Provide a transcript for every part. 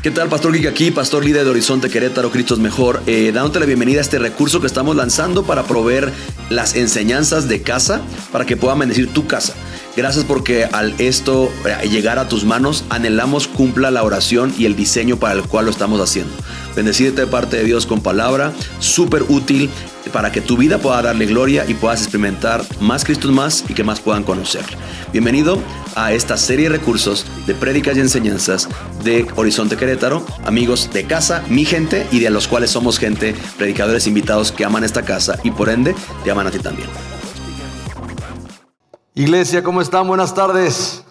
¿Qué tal? Pastor Geek aquí, pastor líder de Horizonte Querétaro, Cristo es Mejor, dándote la bienvenida a este recurso que estamos lanzando para proveer las enseñanzas de casa para que puedan bendecir tu casa. Gracias porque al esto llegar a tus manos, anhelamos cumpla la oración y el diseño para el cual lo estamos haciendo. Bendecirte de parte de Dios con palabra, súper útil para que tu vida pueda darle gloria y puedas experimentar más Cristo más y que más puedan conocer. Bienvenido a esta serie de recursos de prédicas y enseñanzas de Horizonte Querétaro, amigos de casa, mi gente y de los cuales somos gente, predicadores invitados que aman esta casa y por ende te aman a ti también. Iglesia, ¿cómo están? Buenas tardes.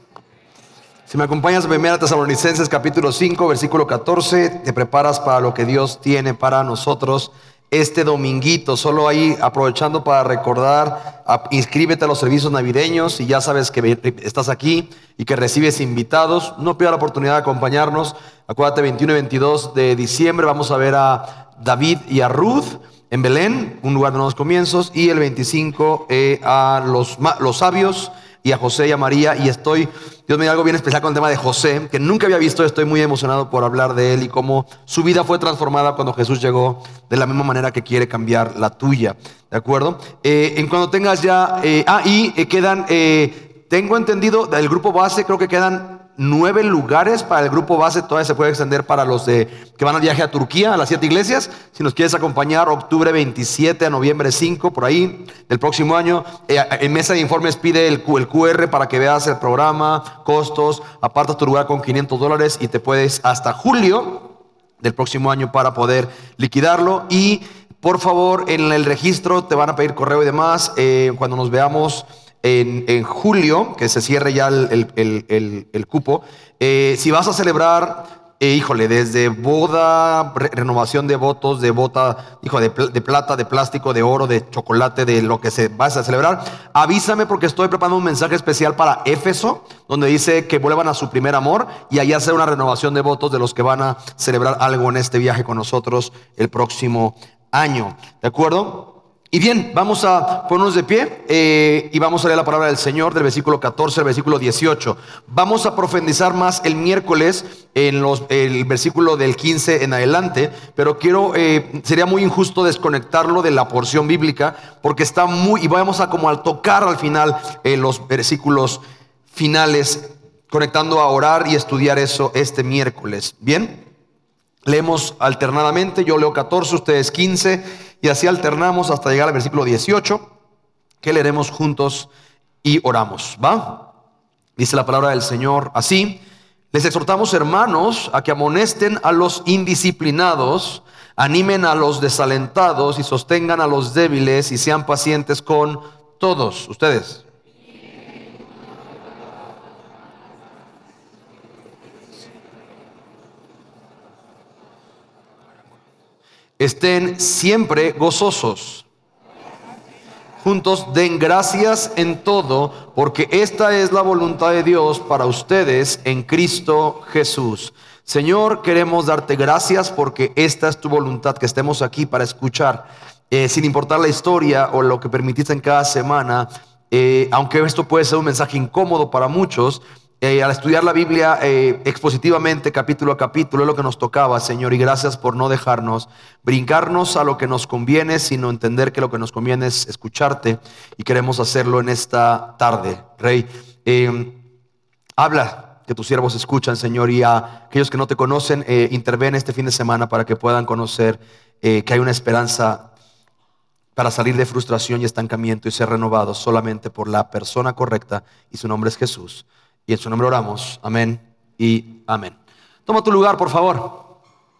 Si me acompañas a 1 Tesalonicenses capítulo 5, versículo 14, te preparas para lo que Dios tiene para nosotros este dominguito. Solo ahí aprovechando para recordar, inscríbete a los servicios navideños. Si ya sabes que estás aquí y que recibes invitados, no pierdas la oportunidad de acompañarnos. Acuérdate, 21 y 22 de diciembre vamos a ver a David y a Ruth en Belén, un lugar de nuevos comienzos, y el 25 a los sabios y a José y a María. Y Dios me dio algo bien especial con el tema de José, que nunca había visto. Estoy muy emocionado por hablar de él y cómo su vida fue transformada cuando Jesús llegó, de la misma manera que quiere cambiar la tuya, ¿de acuerdo? En cuando tengas ya, quedan, tengo entendido, del grupo base creo que quedan 9 lugares para el grupo base. Todavía se puede extender para los que van al viaje a Turquía, a las 7 iglesias. Si nos quieres acompañar, octubre 27 a noviembre 5, por ahí, del próximo año. En mesa de informes pide el QR para que veas el programa, costos. Apartas tu lugar con $500 y te puedes hasta julio del próximo año para poder liquidarlo. Y por favor, en el registro te van a pedir correo y demás. Cuando nos veamos en julio, que se cierre ya el cupo, si vas a celebrar, desde boda, renovación de votos, de bota, de plata, de plástico, de oro, de chocolate, de lo que se vas a celebrar, avísame porque estoy preparando un mensaje especial para Éfeso, donde dice que vuelvan a su primer amor y allá hacer una renovación de votos de los que van a celebrar algo en este viaje con nosotros el próximo año, ¿de acuerdo? Y bien, vamos a ponernos de pie y vamos a leer la palabra del Señor del versículo 14 al versículo 18. Vamos a profundizar más el miércoles en el versículo del 15 en adelante, pero sería muy injusto desconectarlo de la porción bíblica porque está y vamos a tocar al final los versículos finales, conectando a orar y estudiar eso este miércoles. Bien, leemos alternadamente, yo leo 14, ustedes 15. Y así alternamos hasta llegar al versículo 18, que leeremos juntos y oramos, ¿va? Dice la palabra del Señor así: les exhortamos, hermanos, a que amonesten a los indisciplinados, animen a los desalentados y sostengan a los débiles y sean pacientes con todos. Ustedes. Estén siempre gozosos. Juntos den gracias en todo, porque esta es la voluntad de Dios para ustedes en Cristo Jesús. Señor, queremos darte gracias porque esta es tu voluntad, que estemos aquí para escuchar, sin importar la historia o lo que permitiste en cada semana, aunque esto puede ser un mensaje incómodo para muchos. Al estudiar la Biblia expositivamente, capítulo a capítulo, es lo que nos tocaba, Señor, y gracias por no dejarnos brincarnos a lo que nos conviene, sino entender que lo que nos conviene es escucharte, y queremos hacerlo en esta tarde, Rey. Habla, que tus siervos escuchan, Señor, y a aquellos que no te conocen, interven este fin de semana para que puedan conocer que hay una esperanza para salir de frustración y estancamiento y ser renovados solamente por la persona correcta, y su nombre es Jesús. Y en su nombre oramos, amén y amén. Toma tu lugar, por favor.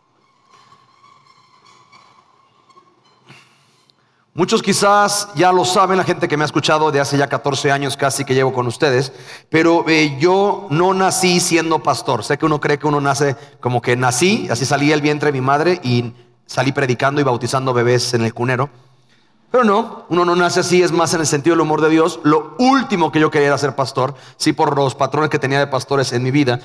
Muchos quizás ya lo saben, la gente que me ha escuchado de hace ya 14 años casi que llevo con ustedes, pero yo no nací siendo pastor. Sé que uno cree que uno nace como que nací, así salí del vientre de mi madre y salí predicando y bautizando bebés en el cunero. Pero no, uno no nace así, es más en el sentido del humor de Dios. Lo último que yo quería era ser pastor, sí, por los patrones que tenía de pastores en mi vida.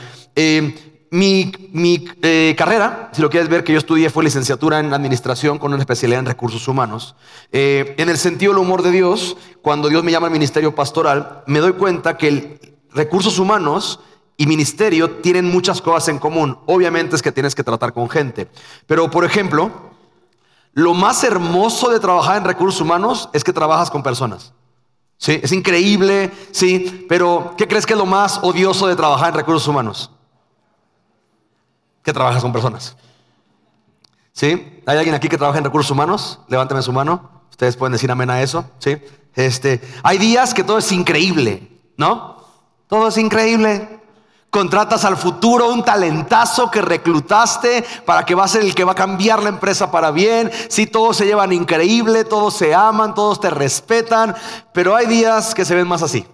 Mi carrera, si lo quieres ver, que yo estudié, fue licenciatura en administración con una especialidad en recursos humanos. En el sentido del humor de Dios, cuando Dios me llama al ministerio pastoral, me doy cuenta que recursos humanos y ministerio tienen muchas cosas en común. Obviamente es que tienes que tratar con gente. Pero, por ejemplo, lo más hermoso de trabajar en recursos humanos es que trabajas con personas. Sí, es increíble, sí. Pero, ¿qué crees que es lo más odioso de trabajar en recursos humanos? Que trabajas con personas. ¿Sí? ¿Hay alguien aquí que trabaja en recursos humanos? Levántame su mano. Ustedes pueden decir amén a eso. ¿Sí? Hay días que todo es increíble, ¿no? Todo es increíble. Contratas al futuro un talentazo que reclutaste para que va a ser el que va a cambiar la empresa para bien. Sí, todos se llevan increíble, todos se aman, todos te respetan. Pero hay días que se ven más así.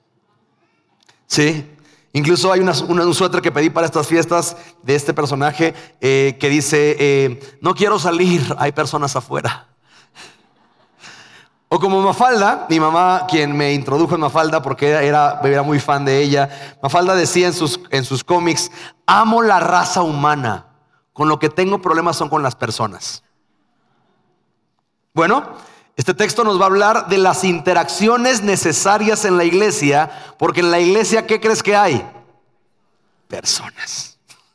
Sí. Incluso hay un suéter que pedí para estas fiestas de este personaje que dice, no quiero salir, hay personas afuera. O como Mafalda, mi mamá, quien me introdujo en Mafalda porque era muy fan de ella. Mafalda decía en sus cómics, amo la raza humana, con lo que tengo problemas son con las personas. Bueno, este texto nos va a hablar de las interacciones necesarias en la iglesia, porque en la iglesia, ¿qué crees que hay? Personas.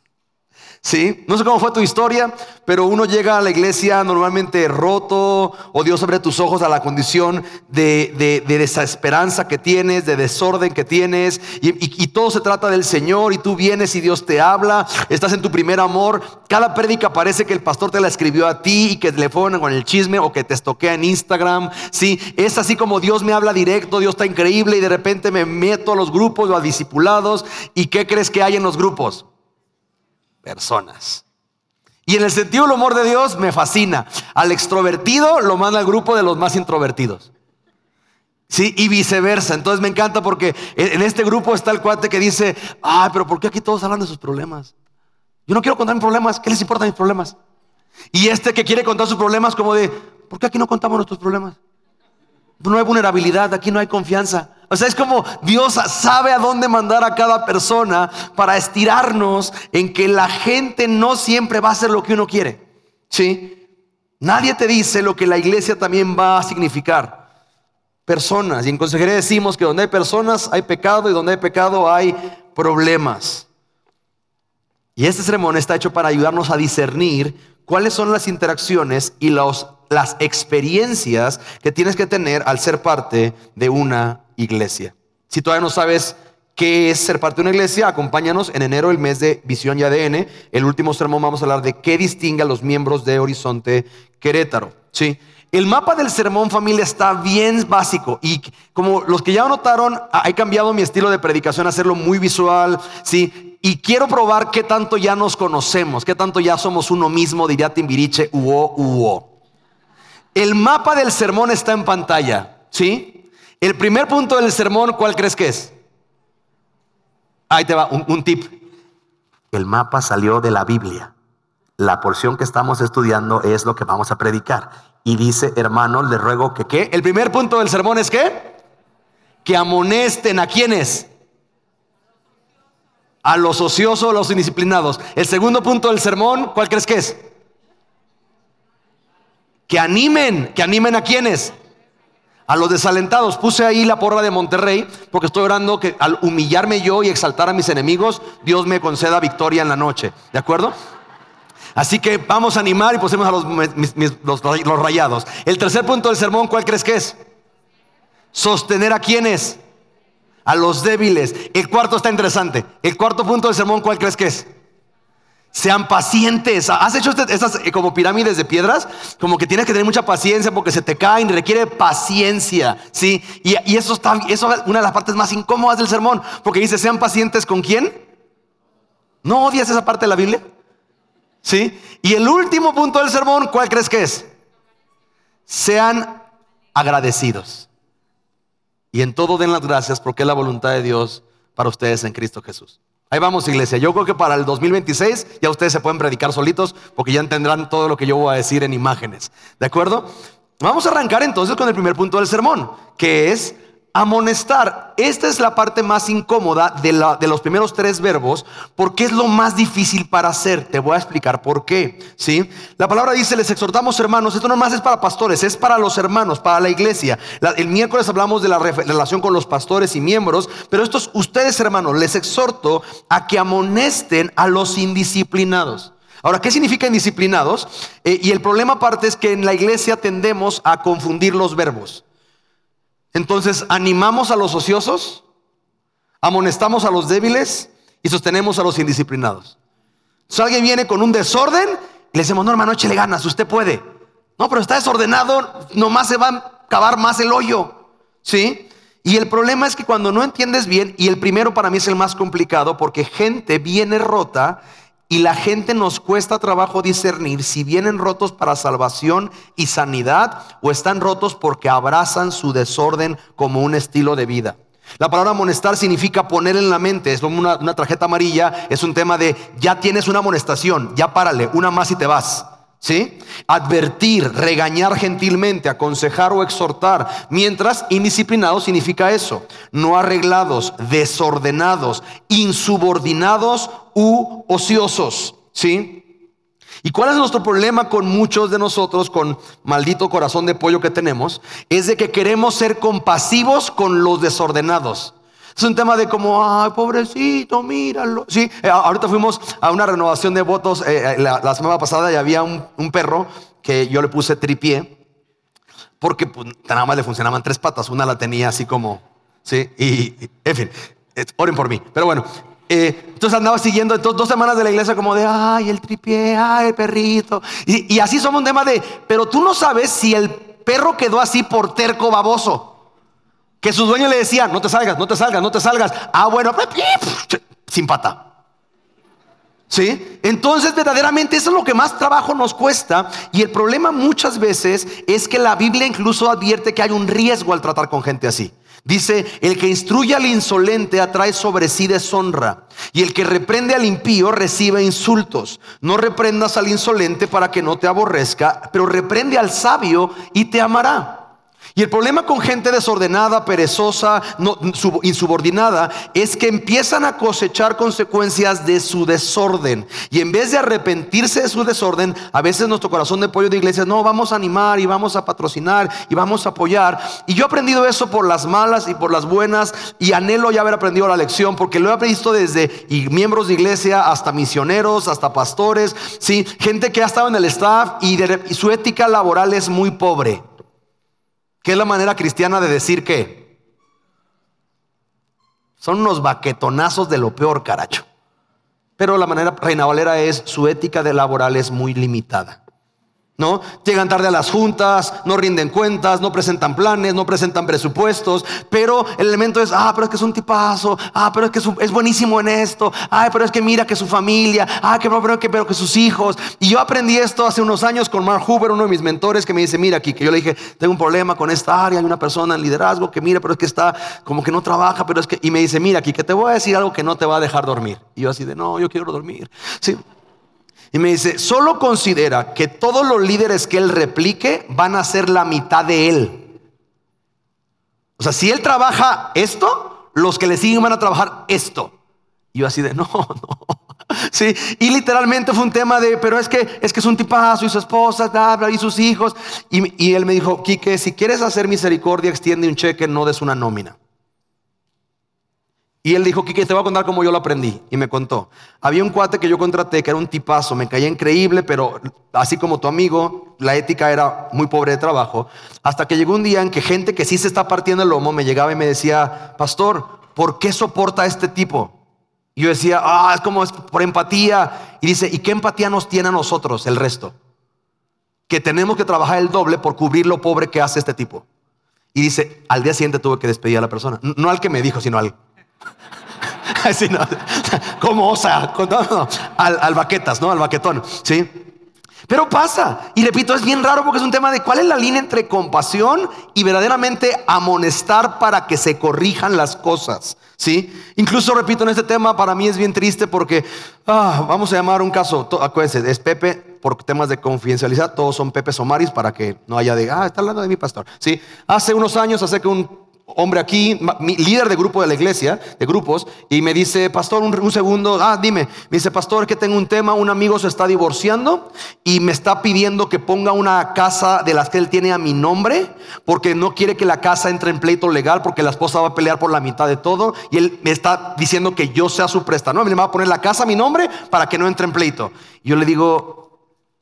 Sí, no sé cómo fue tu historia, pero uno llega a la iglesia normalmente roto, o Dios abre tus ojos a la condición de desesperanza que tienes, de desorden que tienes, y todo se trata del Señor, y tú vienes y Dios te habla, estás en tu primer amor. Cada prédica parece que el pastor te la escribió a ti y que le fueron con el chisme o que te estoquea en Instagram. Sí, es así como Dios me habla directo, Dios está increíble, y de repente me meto a los grupos o a discipulados, y ¿qué crees que hay en los grupos? Personas. Y en el sentido del humor de Dios me fascina. Al extrovertido lo manda al grupo de los más introvertidos. Sí, y viceversa. Entonces me encanta porque en este grupo está el cuate que dice, pero ¿por qué aquí todos hablan de sus problemas? Yo no quiero contar mis problemas. ¿Qué les importan mis problemas? Y este que quiere contar sus problemas como de, ¿por qué aquí no contamos nuestros problemas? No hay vulnerabilidad, aquí no hay confianza. O sea, es como Dios sabe a dónde mandar a cada persona para estirarnos en que la gente no siempre va a hacer lo que uno quiere. ¿Sí? Nadie te dice lo que la iglesia también va a significar. Personas. Y en consejería decimos que donde hay personas hay pecado, y donde hay pecado hay problemas. Y este sermón está hecho para ayudarnos a discernir cuáles son las interacciones y las experiencias que tienes que tener al ser parte de una iglesia. Si todavía no sabes qué es ser parte de una iglesia, acompáñanos en enero, el mes de Visión y ADN. El último sermón vamos a hablar de qué distingue a los miembros de Horizonte Querétaro. ¿Sí? El mapa del sermón, familia, está bien básico, y como los que ya notaron, he cambiado mi estilo de predicación a hacerlo muy visual, ¿sí? Y quiero probar qué tanto ya nos conocemos, qué tanto ya somos uno mismo, diría Timbiriche, uo. El mapa del sermón está en pantalla, ¿sí? El primer punto del sermón, ¿cuál crees que es? Ahí te va, un tip. El mapa salió de la Biblia. La porción que estamos estudiando es lo que vamos a predicar. Y dice, hermanos, les ruego que ¿qué? El primer punto del sermón es ¿qué? Que amonesten ¿a quiénes? A los ociosos, a los indisciplinados. El segundo punto del sermón, ¿cuál crees que es? Que animen ¿a quiénes? A los desalentados. Puse ahí la porra de Monterrey porque estoy orando que al humillarme yo y exaltar a mis enemigos, Dios me conceda victoria en la noche. ¿De acuerdo? Así que vamos a animar y pusimos a los rayados. El tercer punto del sermón, ¿cuál crees que es? Sostener ¿a quiénes? A los débiles. El cuarto está interesante. El cuarto punto del sermón, ¿cuál crees que es? Sean pacientes. ¿Has hecho estas como pirámides de piedras? Como que tienes que tener mucha paciencia porque se te caen, requiere paciencia, ¿sí? Y eso es una de las partes más incómodas del sermón, porque dice, sean pacientes ¿con quién? ¿No odias esa parte de la Biblia? ¿Sí? Y el último punto del sermón, ¿cuál crees que es? Sean agradecidos. Y en todo den las gracias porque es la voluntad de Dios para ustedes en Cristo Jesús. Ahí vamos, iglesia. Yo creo que para el 2026 ya ustedes se pueden predicar solitos porque ya entenderán todo lo que yo voy a decir en imágenes. ¿De acuerdo? Vamos a arrancar entonces con el primer punto del sermón, que es amonestar. Esta es la parte más incómoda de los primeros 3 verbos, porque es lo más difícil para hacer. Te voy a explicar por qué, ¿sí? La palabra dice: les exhortamos, hermanos. Esto no más es para pastores, es para los hermanos, para la iglesia. El miércoles hablamos de la relación con los pastores y miembros, pero estos, ustedes, hermanos, les exhorto a que amonesten a los indisciplinados. Ahora, ¿qué significa indisciplinados? Y el problema aparte es que en la iglesia tendemos a confundir los verbos. Entonces, animamos a los ociosos, amonestamos a los débiles y sostenemos a los indisciplinados. Si alguien viene con un desorden, le decimos: no, hermano, échele ganas, usted puede. No, pero está desordenado, nomás se va a cavar más el hoyo, ¿sí? Y el problema es que cuando no entiendes bien, y el primero para mí es el más complicado, porque gente viene rota. Y la gente nos cuesta trabajo discernir si vienen rotos para salvación y sanidad, o están rotos porque abrazan su desorden como un estilo de vida. La palabra amonestar significa poner en la mente. Es como una tarjeta amarilla. Es un tema de: ya tienes una amonestación, ya párale, una más y te vas, ¿sí? Advertir, regañar gentilmente, aconsejar o exhortar. Mientras indisciplinados significa eso: no arreglados, desordenados, insubordinados u ociosos, ¿sí? ¿Y cuál es nuestro problema con muchos de nosotros, con maldito corazón de pollo que tenemos? Es de que queremos ser compasivos con los desordenados. Es un tema de como: ay, pobrecito, míralo. Sí, ahorita fuimos a una renovación de votos la semana pasada, y había un perro que yo le puse tripié, porque pues, nada más le funcionaban 3 patas. Una la tenía así como, sí, y en fin, oren por mí. Pero bueno, entonces andaba siguiendo. Entonces 2 semanas de la iglesia como de: ay, el tripié, ay, el perrito. Y así somos un tema de: pero tú no sabes si el perro quedó así por terco baboso, que su dueño le decía: no te salgas, no te salgas, no te salgas. Ah, bueno, sin pata, ¿sí? Entonces verdaderamente eso es lo que más trabajo nos cuesta. Y el problema muchas veces es que la Biblia incluso advierte que hay un riesgo al tratar con gente así. Dice: el que instruye al insolente atrae sobre sí deshonra, y el que reprende al impío recibe insultos. No reprendas al insolente para que no te aborrezca, pero reprende al sabio y te amará. Y el problema con gente desordenada, perezosa, insubordinada, es que empiezan a cosechar consecuencias de su desorden. Y en vez de arrepentirse de su desorden, a veces nuestro corazón de pollo de iglesia: no, vamos a animar y vamos a patrocinar y vamos a apoyar. Y yo he aprendido eso por las malas y por las buenas, y anhelo ya haber aprendido la lección, porque lo he aprendido desde miembros de iglesia hasta misioneros, hasta pastores, ¿sí? Gente que ha estado en el staff y su ética laboral es muy pobre. ¿Qué es la manera cristiana de decir que son unos baquetonazos de lo peor, caracho? Pero la manera Reina Valera es: su ética de laboral es muy limitada, ¿no? Llegan tarde a las juntas, no rinden cuentas, no presentan planes, no presentan presupuestos. Pero el elemento es: pero es que es un tipazo, pero es que es buenísimo en esto, pero es que mira que su familia, pero que sus hijos. Y yo aprendí esto hace unos años con Mark Huber, uno de mis mentores, que me dice: mira, aquí, que yo le dije: tengo un problema con esta área, hay una persona en liderazgo que mira, pero es que está como que no trabaja, pero es que... Y me dice: mira, aquí, que te voy a decir algo que no te va a dejar dormir. Y yo así de: no, yo quiero dormir, sí. Y me dice: solo considera que todos los líderes que él replique van a ser la mitad de él. O sea, si él trabaja esto, los que le siguen van a trabajar esto. Y yo así de: no. Sí, y literalmente fue un tema de: pero es que es un tipazo, y su esposa, y sus hijos. Y él me dijo: Quique, si quieres hacer misericordia, extiende un cheque, no des una nómina. Y él dijo: Quique, te voy a contar cómo yo lo aprendí. Y me contó: había un cuate que yo contraté que era un tipazo, me caía increíble, pero así como tu amigo, la ética era muy pobre de trabajo. Hasta que llegó un día en que gente que sí se está partiendo el lomo me llegaba y me decía: pastor, ¿por qué soporta a este tipo? Y yo decía: es como es por empatía. Y dice: ¿y qué empatía nos tiene a nosotros el resto? Que tenemos que trabajar el doble por cubrir lo pobre que hace este tipo. Y dice: al día siguiente tuve que despedir a la persona. No al que me dijo, sino al... Así no, como osa, no, al baquetas, ¿no? Al baquetón, ¿sí? Pero pasa, y repito, es bien raro porque es un tema de cuál es la línea entre compasión y verdaderamente amonestar para que se corrijan las cosas, ¿sí? Incluso, repito, en este tema para mí es bien triste porque vamos a llamar un caso, acuérdense, es Pepe, por temas de confidencialidad, todos son Pepe Somaris para que no haya de, está hablando de mi pastor, ¿sí? Hace unos años, hace que hombre aquí, mi líder de grupo de la iglesia, de grupos, y me dice, pastor, un segundo, dime. Me dice, pastor, que tengo un tema, un amigo se está divorciando y me está pidiendo que ponga una casa de las que él tiene a mi nombre, porque no quiere que la casa entre en pleito legal, porque la esposa va a pelear por la mitad de todo, y él me está diciendo que yo sea su prestanombro, me va a poner la casa a mi nombre para que no entre en pleito. Y yo le digo,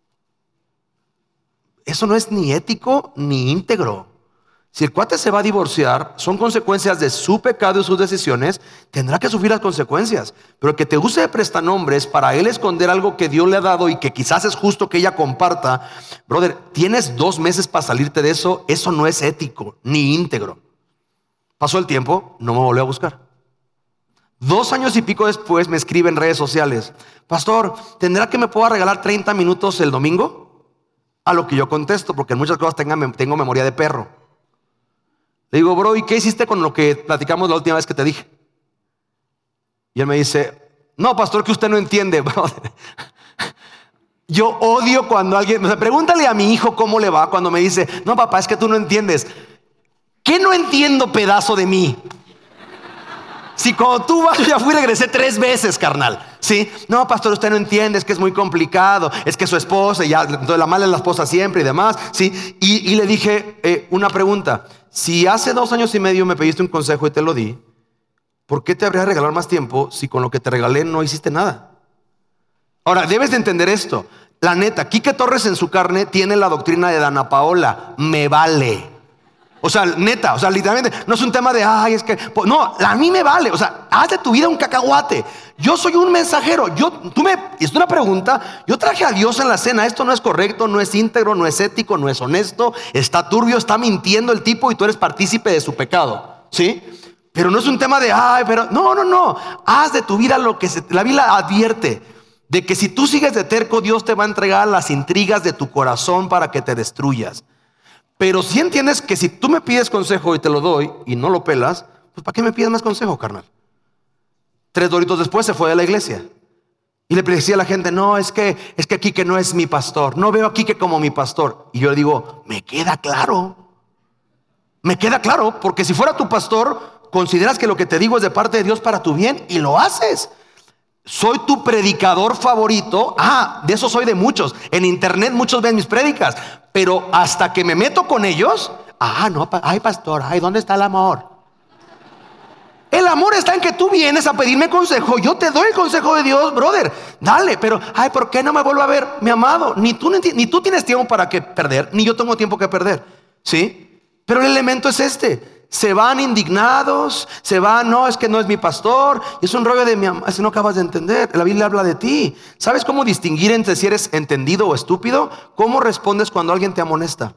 eso no es ni ético ni íntegro. Si el cuate se va a divorciar, son consecuencias de su pecado y sus decisiones, tendrá que sufrir las consecuencias. Pero que te use de prestanombres para él esconder algo que Dios le ha dado y que quizás es justo que ella comparta, brother, tienes 2 meses para salirte de eso. Eso no es ético ni íntegro. Pasó el tiempo, no me volvió a buscar. 2 años y pico después me escribe en redes sociales, pastor, ¿tendrá que me pueda regalar 30 minutos el domingo? A lo que yo contesto, porque en muchas cosas tengo memoria de perro. Le digo, bro, ¿y qué hiciste con lo que platicamos la última vez que te dije? Y él me dice, no, pastor, que usted no entiende. Yo odio cuando alguien, pregúntale a mi hijo cómo le va cuando me dice, no, papá, es que tú no entiendes. ¿Qué no entiendo, pedazo de mí? Si cuando tú vas, yo ya fui y regresé 3 veces, carnal. ¿Sí? No, pastor, usted no entiende, es que es muy complicado, es que su esposa, y ya, entonces la mala es la esposa siempre y demás. ¿Sí? Y le dije una pregunta. Si hace 2 años y medio me pediste un consejo y te lo di, ¿por qué te habría de regalar más tiempo si con lo que te regalé no hiciste nada? Ahora, debes de entender esto. La neta, Quique Torres en su carne tiene la doctrina de Dana Paola. Me vale. O sea, neta, o sea, literalmente, no es un tema de, ay, es que, no, a mí me vale. O sea, haz de tu vida un cacahuate. Yo soy un mensajero. Es una pregunta. Yo traje a Dios en la cena. Esto no es correcto, no es íntegro, no es ético, no es honesto. Está turbio, está mintiendo el tipo y tú eres partícipe de su pecado. ¿Sí? Pero no es un tema de, ay, pero no. Haz de tu vida lo que la Biblia advierte. De que si tú sigues de terco, Dios te va a entregar las intrigas de tu corazón para que te destruyas. Pero si entiendes que si tú me pides consejo y te lo doy y no lo pelas, pues ¿para qué me pides más consejo, carnal? 3 doritos después se fue de la iglesia. Y le decía a la gente, no, es que Quique no es mi pastor. No veo a Quique como mi pastor. Y yo le digo, me queda claro, porque si fuera tu pastor, consideras que lo que te digo es de parte de Dios para tu bien y lo haces. Soy tu predicador favorito. De eso soy de muchos. En internet muchos ven mis prédicas, pero hasta que me meto con ellos, no, ay, pastor, ay, ¿dónde está el amor? El amor está en que tú vienes a pedirme consejo. Yo te doy el consejo de Dios, brother. Dale, pero, ay, ¿por qué no me vuelvo a ver, mi amado? Ni tú tienes tiempo para que perder, ni yo tengo tiempo que perder. ¿Sí? Pero el elemento es este. Se van indignados, no, es que no es mi pastor. Es un rollo de mi amor. No acabas de entender. La Biblia habla de ti. ¿Sabes cómo distinguir entre si eres entendido o estúpido? ¿Cómo respondes cuando alguien te amonesta?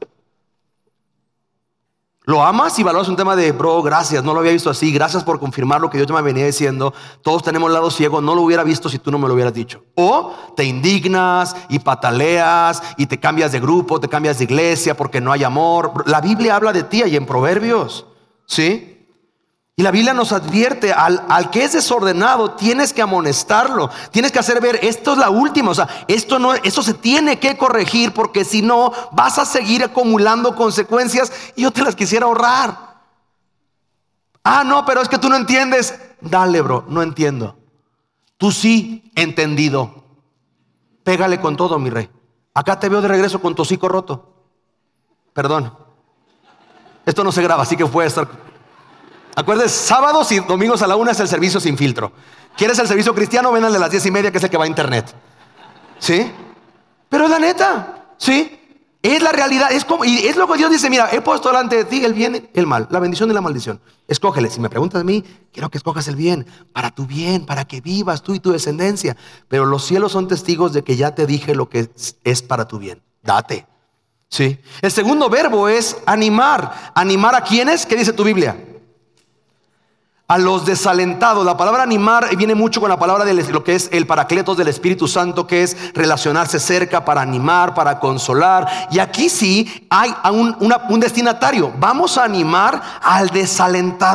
¿Lo amas y valoras un tema de, bro, gracias, no lo había visto así, gracias por confirmar lo que yo te me venía diciendo, todos tenemos lado ciego, no lo hubiera visto si tú no me lo hubieras dicho? O te indignas y pataleas y te cambias de grupo, te cambias de iglesia porque no hay amor. La Biblia habla de ti ahí en Proverbios, ¿sí? Y la Biblia nos advierte, al que es desordenado tienes que amonestarlo, tienes que hacer ver, esto es la última, o sea, esto se tiene que corregir, porque si no vas a seguir acumulando consecuencias y yo te las quisiera ahorrar. No, pero es que tú no entiendes. Dale, bro, no entiendo. Tú sí, entendido. Pégale con todo, mi rey. Acá te veo de regreso con tu hocico roto. Perdón. Esto no se graba, así que puede estar. Acuérdense, sábados y domingos a la 1 es el servicio sin filtro. ¿Quieres el servicio cristiano? Ven al de las 10:30, que es el que va a internet. ¿Sí? Pero es la neta. ¿Sí? Es la realidad. Y es lo que Dios dice, mira, he puesto delante de ti el bien y el mal, la bendición y la maldición. Escógele. Si me preguntas a mí, quiero que escojas el bien, para tu bien, para que vivas tú y tu descendencia. Pero los cielos son testigos de que ya te dije lo que es para tu bien. Date. ¿Sí? El segundo verbo es animar. ¿Animar a quiénes? ¿Qué dice tu Biblia? A los desalentados. La palabra animar viene mucho con la palabra de lo que es el paracletos del Espíritu Santo, que es relacionarse cerca, para animar, para consolar. Y aquí sí hay un destinatario. Vamos a animar al desalentado.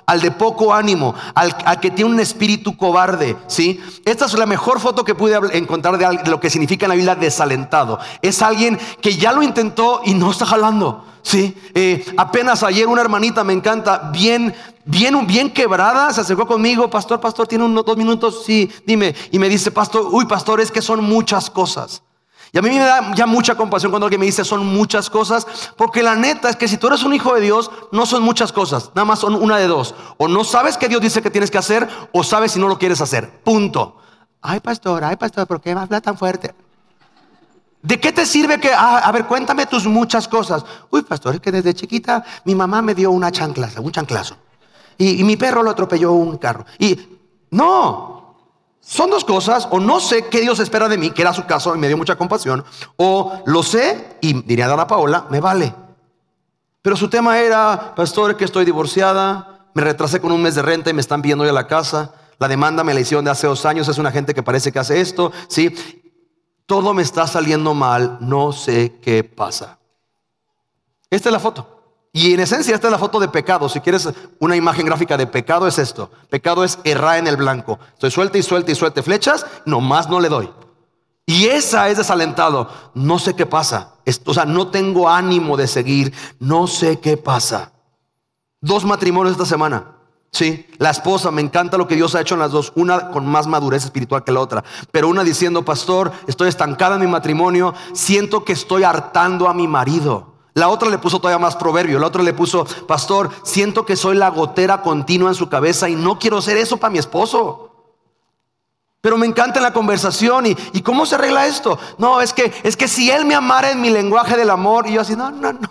al de poco ánimo, al que tiene un espíritu cobarde, ¿sí? Esta es la mejor foto que pude encontrar de lo que significa en la Biblia desalentado. Es alguien que ya lo intentó y no está jalando, ¿sí? Apenas ayer una hermanita, me encanta, bien quebrada, se acercó conmigo. Pastor, ¿tiene unos 2 minutos? Sí, dime. Y me dice, pastor, es que son muchas cosas. Y a mí me da ya mucha compasión cuando alguien me dice son muchas cosas, porque la neta es que si tú eres un hijo de Dios, no son muchas cosas, nada más son una de dos: o no sabes que Dios dice que tienes que hacer, o sabes si no lo quieres hacer, punto. Ay pastor, ¿por qué me habla tan fuerte? ¿De qué te sirve que, a ver, cuéntame tus muchas cosas? Uy pastor, es que desde chiquita mi mamá me dio un chanclazo, y mi perro lo atropelló un carro. Y no, son dos cosas: o no sé qué Dios espera de mí, que era su caso y me dio mucha compasión, o lo sé y diría Dana Paola, me vale. Pero su tema era, pastor, que estoy divorciada, me retrasé con un mes de renta y me están pidiendo ya la casa, la demanda me la hicieron de hace 2 años, es una gente que parece que hace esto, ¿sí? Todo me está saliendo mal, no sé qué pasa. Esta es la foto. Y en esencia esta es la foto de pecado. Si quieres una imagen gráfica de pecado, es esto. Pecado es errar en el blanco. Estoy suelte flechas, nomás no le doy. Y esa es desalentado. No sé qué pasa. O sea, no tengo ánimo de seguir. No sé qué pasa. 2 matrimonios esta semana. Sí, la esposa, me encanta lo que Dios ha hecho en las dos. Una con más madurez espiritual que la otra, pero una diciendo, pastor, estoy estancada en mi matrimonio, siento que estoy hartando a mi marido. La otra le puso todavía más proverbio. La otra le puso, pastor, siento que soy la gotera continua en su cabeza y no quiero ser eso para mi esposo. Pero me encanta la conversación. ¿Y cómo se arregla esto? No, es que si él me amara en mi lenguaje del amor. Y yo así, no,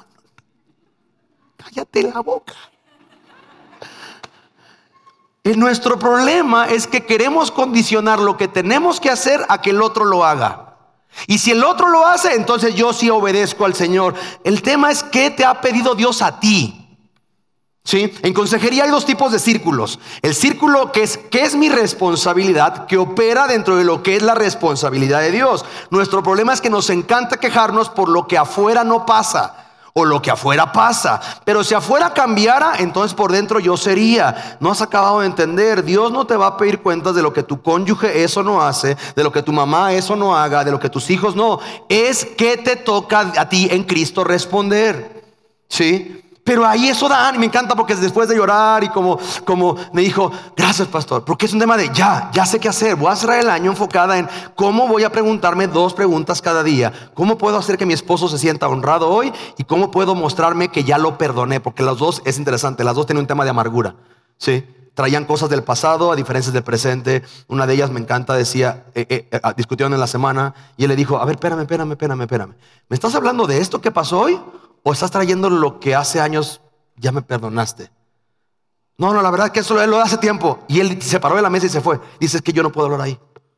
cállate la boca. Nuestro problema es que queremos condicionar lo que tenemos que hacer a que el otro lo haga. Y si el otro lo hace, entonces yo sí obedezco al Señor. El tema es qué te ha pedido Dios a ti. ¿Sí? En consejería hay 2 tipos de círculos. El círculo que es mi responsabilidad, que opera dentro de lo que es la responsabilidad de Dios. Nuestro problema es que nos encanta quejarnos por lo que afuera no pasa, o lo que afuera pasa. Pero si afuera cambiara, entonces por dentro yo sería. No has acabado de entender. Dios no te va a pedir cuentas de lo que tu cónyuge eso no hace, de lo que tu mamá eso no haga, de lo que tus hijos no. Es que te toca a ti en Cristo responder. ¿Sí? Pero ahí eso da ánimo. Me encanta porque después de llorar y como me dijo, gracias pastor, porque es un tema de ya sé qué hacer. Voy a cerrar el año enfocada en cómo voy a preguntarme 2 preguntas cada día. ¿Cómo puedo hacer que mi esposo se sienta honrado hoy? Y ¿cómo puedo mostrarme que ya lo perdoné? Porque las 2 es interesante, las 2 tienen un tema de amargura. ¿Sí? Traían cosas del pasado a diferencias del presente. Una de ellas me encanta, decía, discutieron en la semana y él le dijo, a ver, espérame. ¿Me estás hablando de esto que pasó hoy? ¿O estás trayendo lo que hace años ya me perdonaste? No, la verdad es que eso él lo hace tiempo. Y él se paró de la mesa y se fue. Dice, es que yo no puedo hablar ahí.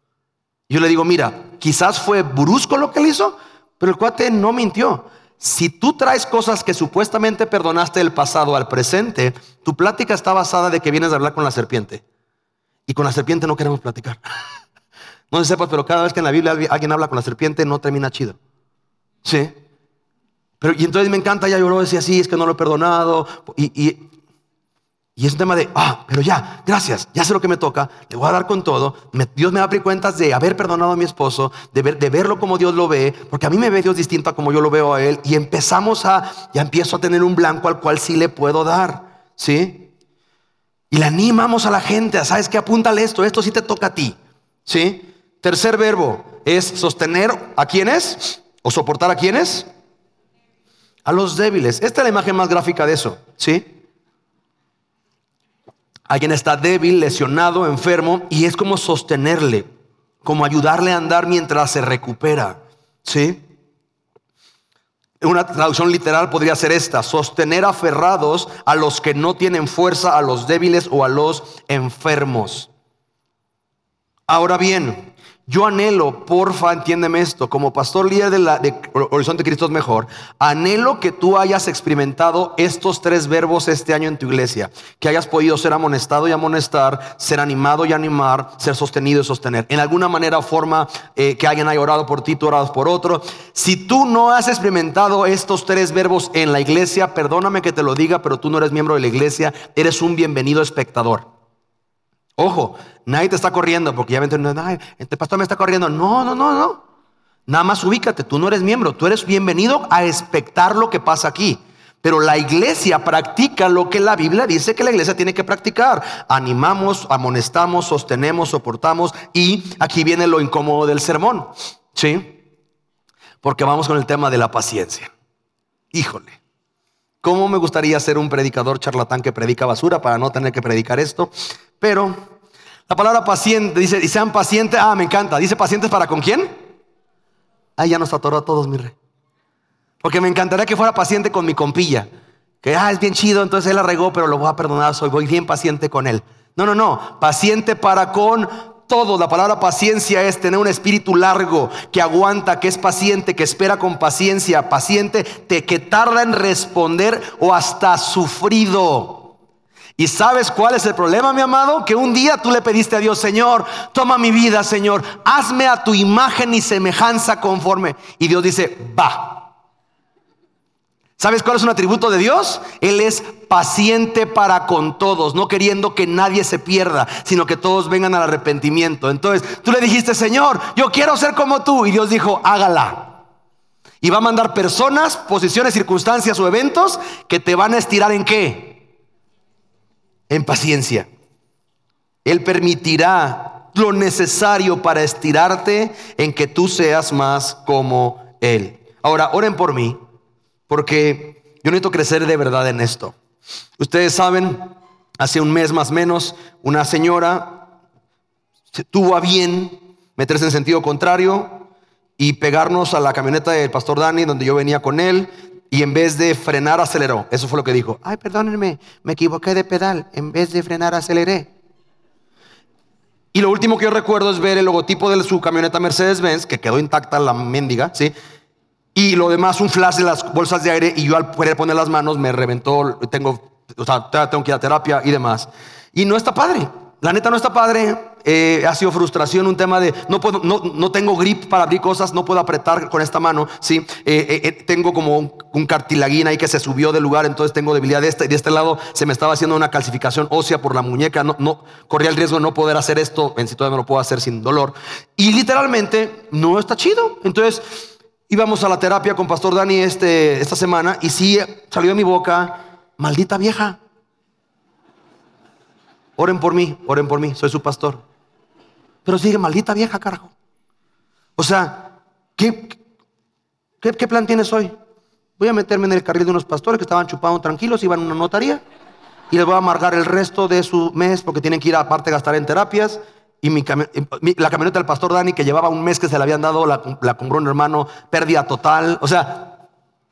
Yo le digo, mira, quizás fue brusco lo que él hizo, pero el cuate no mintió. Si tú traes cosas que supuestamente perdonaste del pasado al presente, tu plática está basada de que vienes a hablar con la serpiente. Y con la serpiente no queremos platicar. No sé sepas, pero cada vez que en la Biblia alguien habla con la serpiente no termina chido. ¿Sí? Y entonces me encanta, ya lloró, decía, sí, es que no lo he perdonado. Y es un tema de, pero ya, gracias, ya sé lo que me toca, le voy a dar con todo. Dios me va a abrir cuentas de haber perdonado a mi esposo, de verlo como Dios lo ve, porque a mí me ve Dios distinto a como yo lo veo a él. Y ya empiezo a tener un blanco al cual sí le puedo dar, ¿sí? Y le animamos a la gente, ¿sabes qué? Apúntale esto sí te toca a ti, ¿sí? Tercer verbo es sostener a quienes, o soportar a quienes. A los débiles. Esta es la imagen más gráfica de eso, ¿sí? Alguien está débil, lesionado, enfermo, y es como sostenerle, como ayudarle a andar mientras se recupera, ¿sí? Una traducción literal podría ser esta: sostener aferrados a los que no tienen fuerza, a los débiles o a los enfermos. Ahora bien, Yo anhelo, porfa, entiéndeme esto, como pastor líder de Horizonte Cristo es Mejor, anhelo que tú hayas experimentado estos 3 verbos este año en tu iglesia, que hayas podido ser amonestado y amonestar, ser animado y animar, ser sostenido y sostener. En alguna manera o forma que alguien haya orado por ti, tú oradas por otro. Si tú no has experimentado estos 3 verbos en la iglesia, perdóname que te lo diga, pero tú no eres miembro de la iglesia, eres un bienvenido espectador. Ojo, nadie te está corriendo porque ya me entienden, ay, este pastor me está corriendo. No. Nada más ubícate, tú no eres miembro, tú eres bienvenido a expectar lo que pasa aquí. Pero la iglesia practica lo que la Biblia dice que la iglesia tiene que practicar. Animamos, amonestamos, sostenemos, soportamos. Y aquí viene lo incómodo del sermón, ¿sí? Porque vamos con el tema de la paciencia. Híjole, ¿cómo me gustaría ser un predicador charlatán que predica basura para no tener que predicar esto? Pero la palabra paciente dice, y sean pacientes. Me encanta. Dice pacientes para ¿con quién? Ya nos atoró a todos, mi rey. Porque me encantaría que fuera paciente con mi compilla. Que es bien chido, entonces él la regó, pero lo voy a perdonar. Voy bien paciente con él. No. Paciente para con todos. La palabra paciencia es tener un espíritu largo, que aguanta, que es paciente, que espera con paciencia. Paciente que tarda en responder o hasta sufrido. ¿Y sabes cuál es el problema, mi amado? Que un día tú le pediste a Dios, Señor, toma mi vida, Señor, hazme a tu imagen y semejanza conforme. Y Dios dice, va. ¿Sabes cuál es un atributo de Dios? Él es paciente para con todos, no queriendo que nadie se pierda, sino que todos vengan al arrepentimiento. Entonces tú le dijiste, Señor, yo quiero ser como tú. Y Dios dijo, hágala. Y va a mandar personas, posiciones, circunstancias o eventos que te van a estirar ¿en qué? En paciencia. Él permitirá lo necesario para estirarte en que tú seas más como Él. Ahora, oren por mí, porque yo necesito crecer de verdad en esto. Ustedes saben, hace un mes más o menos, una señora tuvo a bien meterse en sentido contrario y pegarnos a la camioneta del pastor Dani, donde yo venía con él. Y en vez de frenar, aceleró. Eso fue lo que dijo. Ay, perdónenme, me equivoqué de pedal. En vez de frenar, aceleré. Y lo último que yo recuerdo es ver el logotipo de su camioneta Mercedes-Benz, que quedó intacta la mendiga, ¿sí? Y lo demás, un flash de las bolsas de aire. Y yo al poder poner las manos me reventó. Tengo que ir a terapia y demás. Y no está padre. La neta no está padre. Ha sido frustración, un tema de no tengo grip para abrir cosas, no puedo apretar con esta mano, ¿sí? Tengo como un cartilaguín ahí que se subió del lugar, entonces tengo debilidad de este lado. Se me estaba haciendo una calcificación ósea por la muñeca. No corría el riesgo de no poder hacer esto en si todavía me lo puedo hacer sin dolor. Y literalmente no está chido. Entonces íbamos a la terapia con Pastor Dani esta semana y sí salió de mi boca, maldita vieja. Oren por mí, soy su pastor. Pero sigue, maldita vieja, carajo. O sea, ¿qué plan tienes hoy? Voy a meterme en el carril de unos pastores que estaban chupando tranquilos, iban a una notaría y les voy a amargar el resto de su mes porque tienen que ir aparte a gastar en terapias. Y la camioneta del pastor Dani, que llevaba un mes que se le habían dado, la compró un hermano, pérdida total. O sea,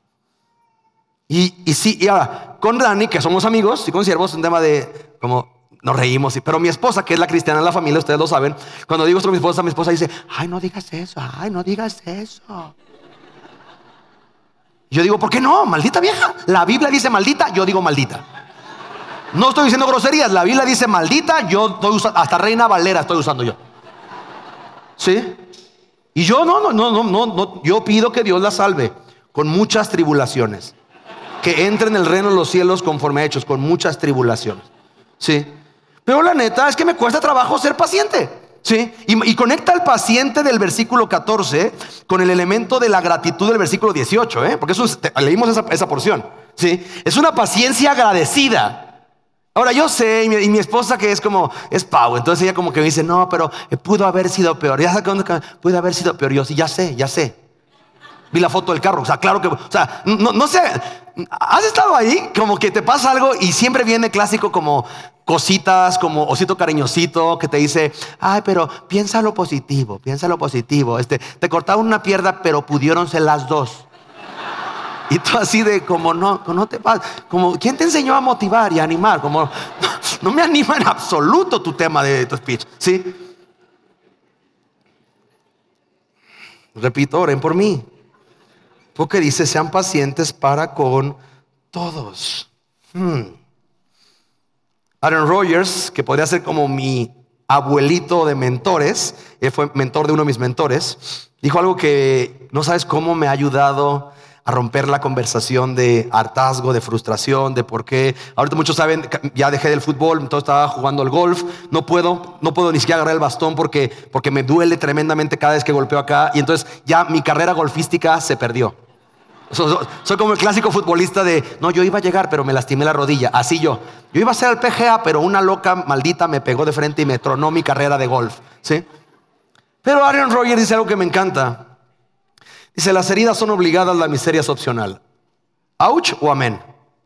y ahora, con Dani, que somos amigos y con siervos, un tema de como nos reímos, pero mi esposa, que es la cristiana de la familia, ustedes lo saben, cuando digo esto a mi esposa dice, ay, no digas eso, no digas eso. Yo digo, ¿por qué no? Maldita vieja. La Biblia dice maldita, yo digo maldita. No estoy diciendo groserías, la Biblia dice maldita, yo estoy usando, hasta Reina Valera estoy usando yo. ¿Sí? Y yo no, yo pido que Dios la salve con muchas tribulaciones, que entre en el reino de los cielos conforme a Hechos, con muchas tribulaciones. ¿Sí? Pero la neta es que me cuesta trabajo ser paciente, ¿sí? Y conecta al paciente del versículo 14 con el elemento de la gratitud del versículo 18, porque eso leímos esa porción, ¿sí? Es una paciencia agradecida. Ahora yo sé, y mi esposa que es Pau, entonces ella como que me dice, no, pero pudo haber sido peor. Ya sabes cuándo pudo haber sido peor. Yo sí, ya sé. Vi la foto del carro, o sea, claro que, o sea, no sé, has estado ahí, como que te pasa algo y siempre viene clásico como cositas, como osito cariñosito que te dice, ay, pero piensa lo positivo. Te cortaron una pierna, pero pudieron ser las dos. Y tú así de como no te pasa, como ¿quién te enseñó a motivar y a animar? Como no me anima en absoluto tu tema de tu speech, ¿sí? Repito, oren por mí. Porque dice, sean pacientes para con todos. Aaron Rodgers, que podría ser como mi abuelito de mentores, él fue mentor de uno de mis mentores, dijo algo que no sabes cómo me ha ayudado a romper la conversación de hartazgo, de frustración, de por qué. Ahorita muchos saben, ya dejé del fútbol, entonces estaba jugando al golf. No puedo ni siquiera agarrar el bastón porque me duele tremendamente cada vez que golpeo acá. Y entonces ya mi carrera golfística se perdió. Soy como el clásico futbolista de, no, yo iba a llegar, pero me lastimé la rodilla. Así yo iba a ser el PGA, pero una loca maldita me pegó de frente y me tronó mi carrera de golf, ¿sí? Pero Aaron Rodgers dice algo que me encanta. Dice, las heridas son obligadas, la miseria es opcional. ¿Ouch o amén?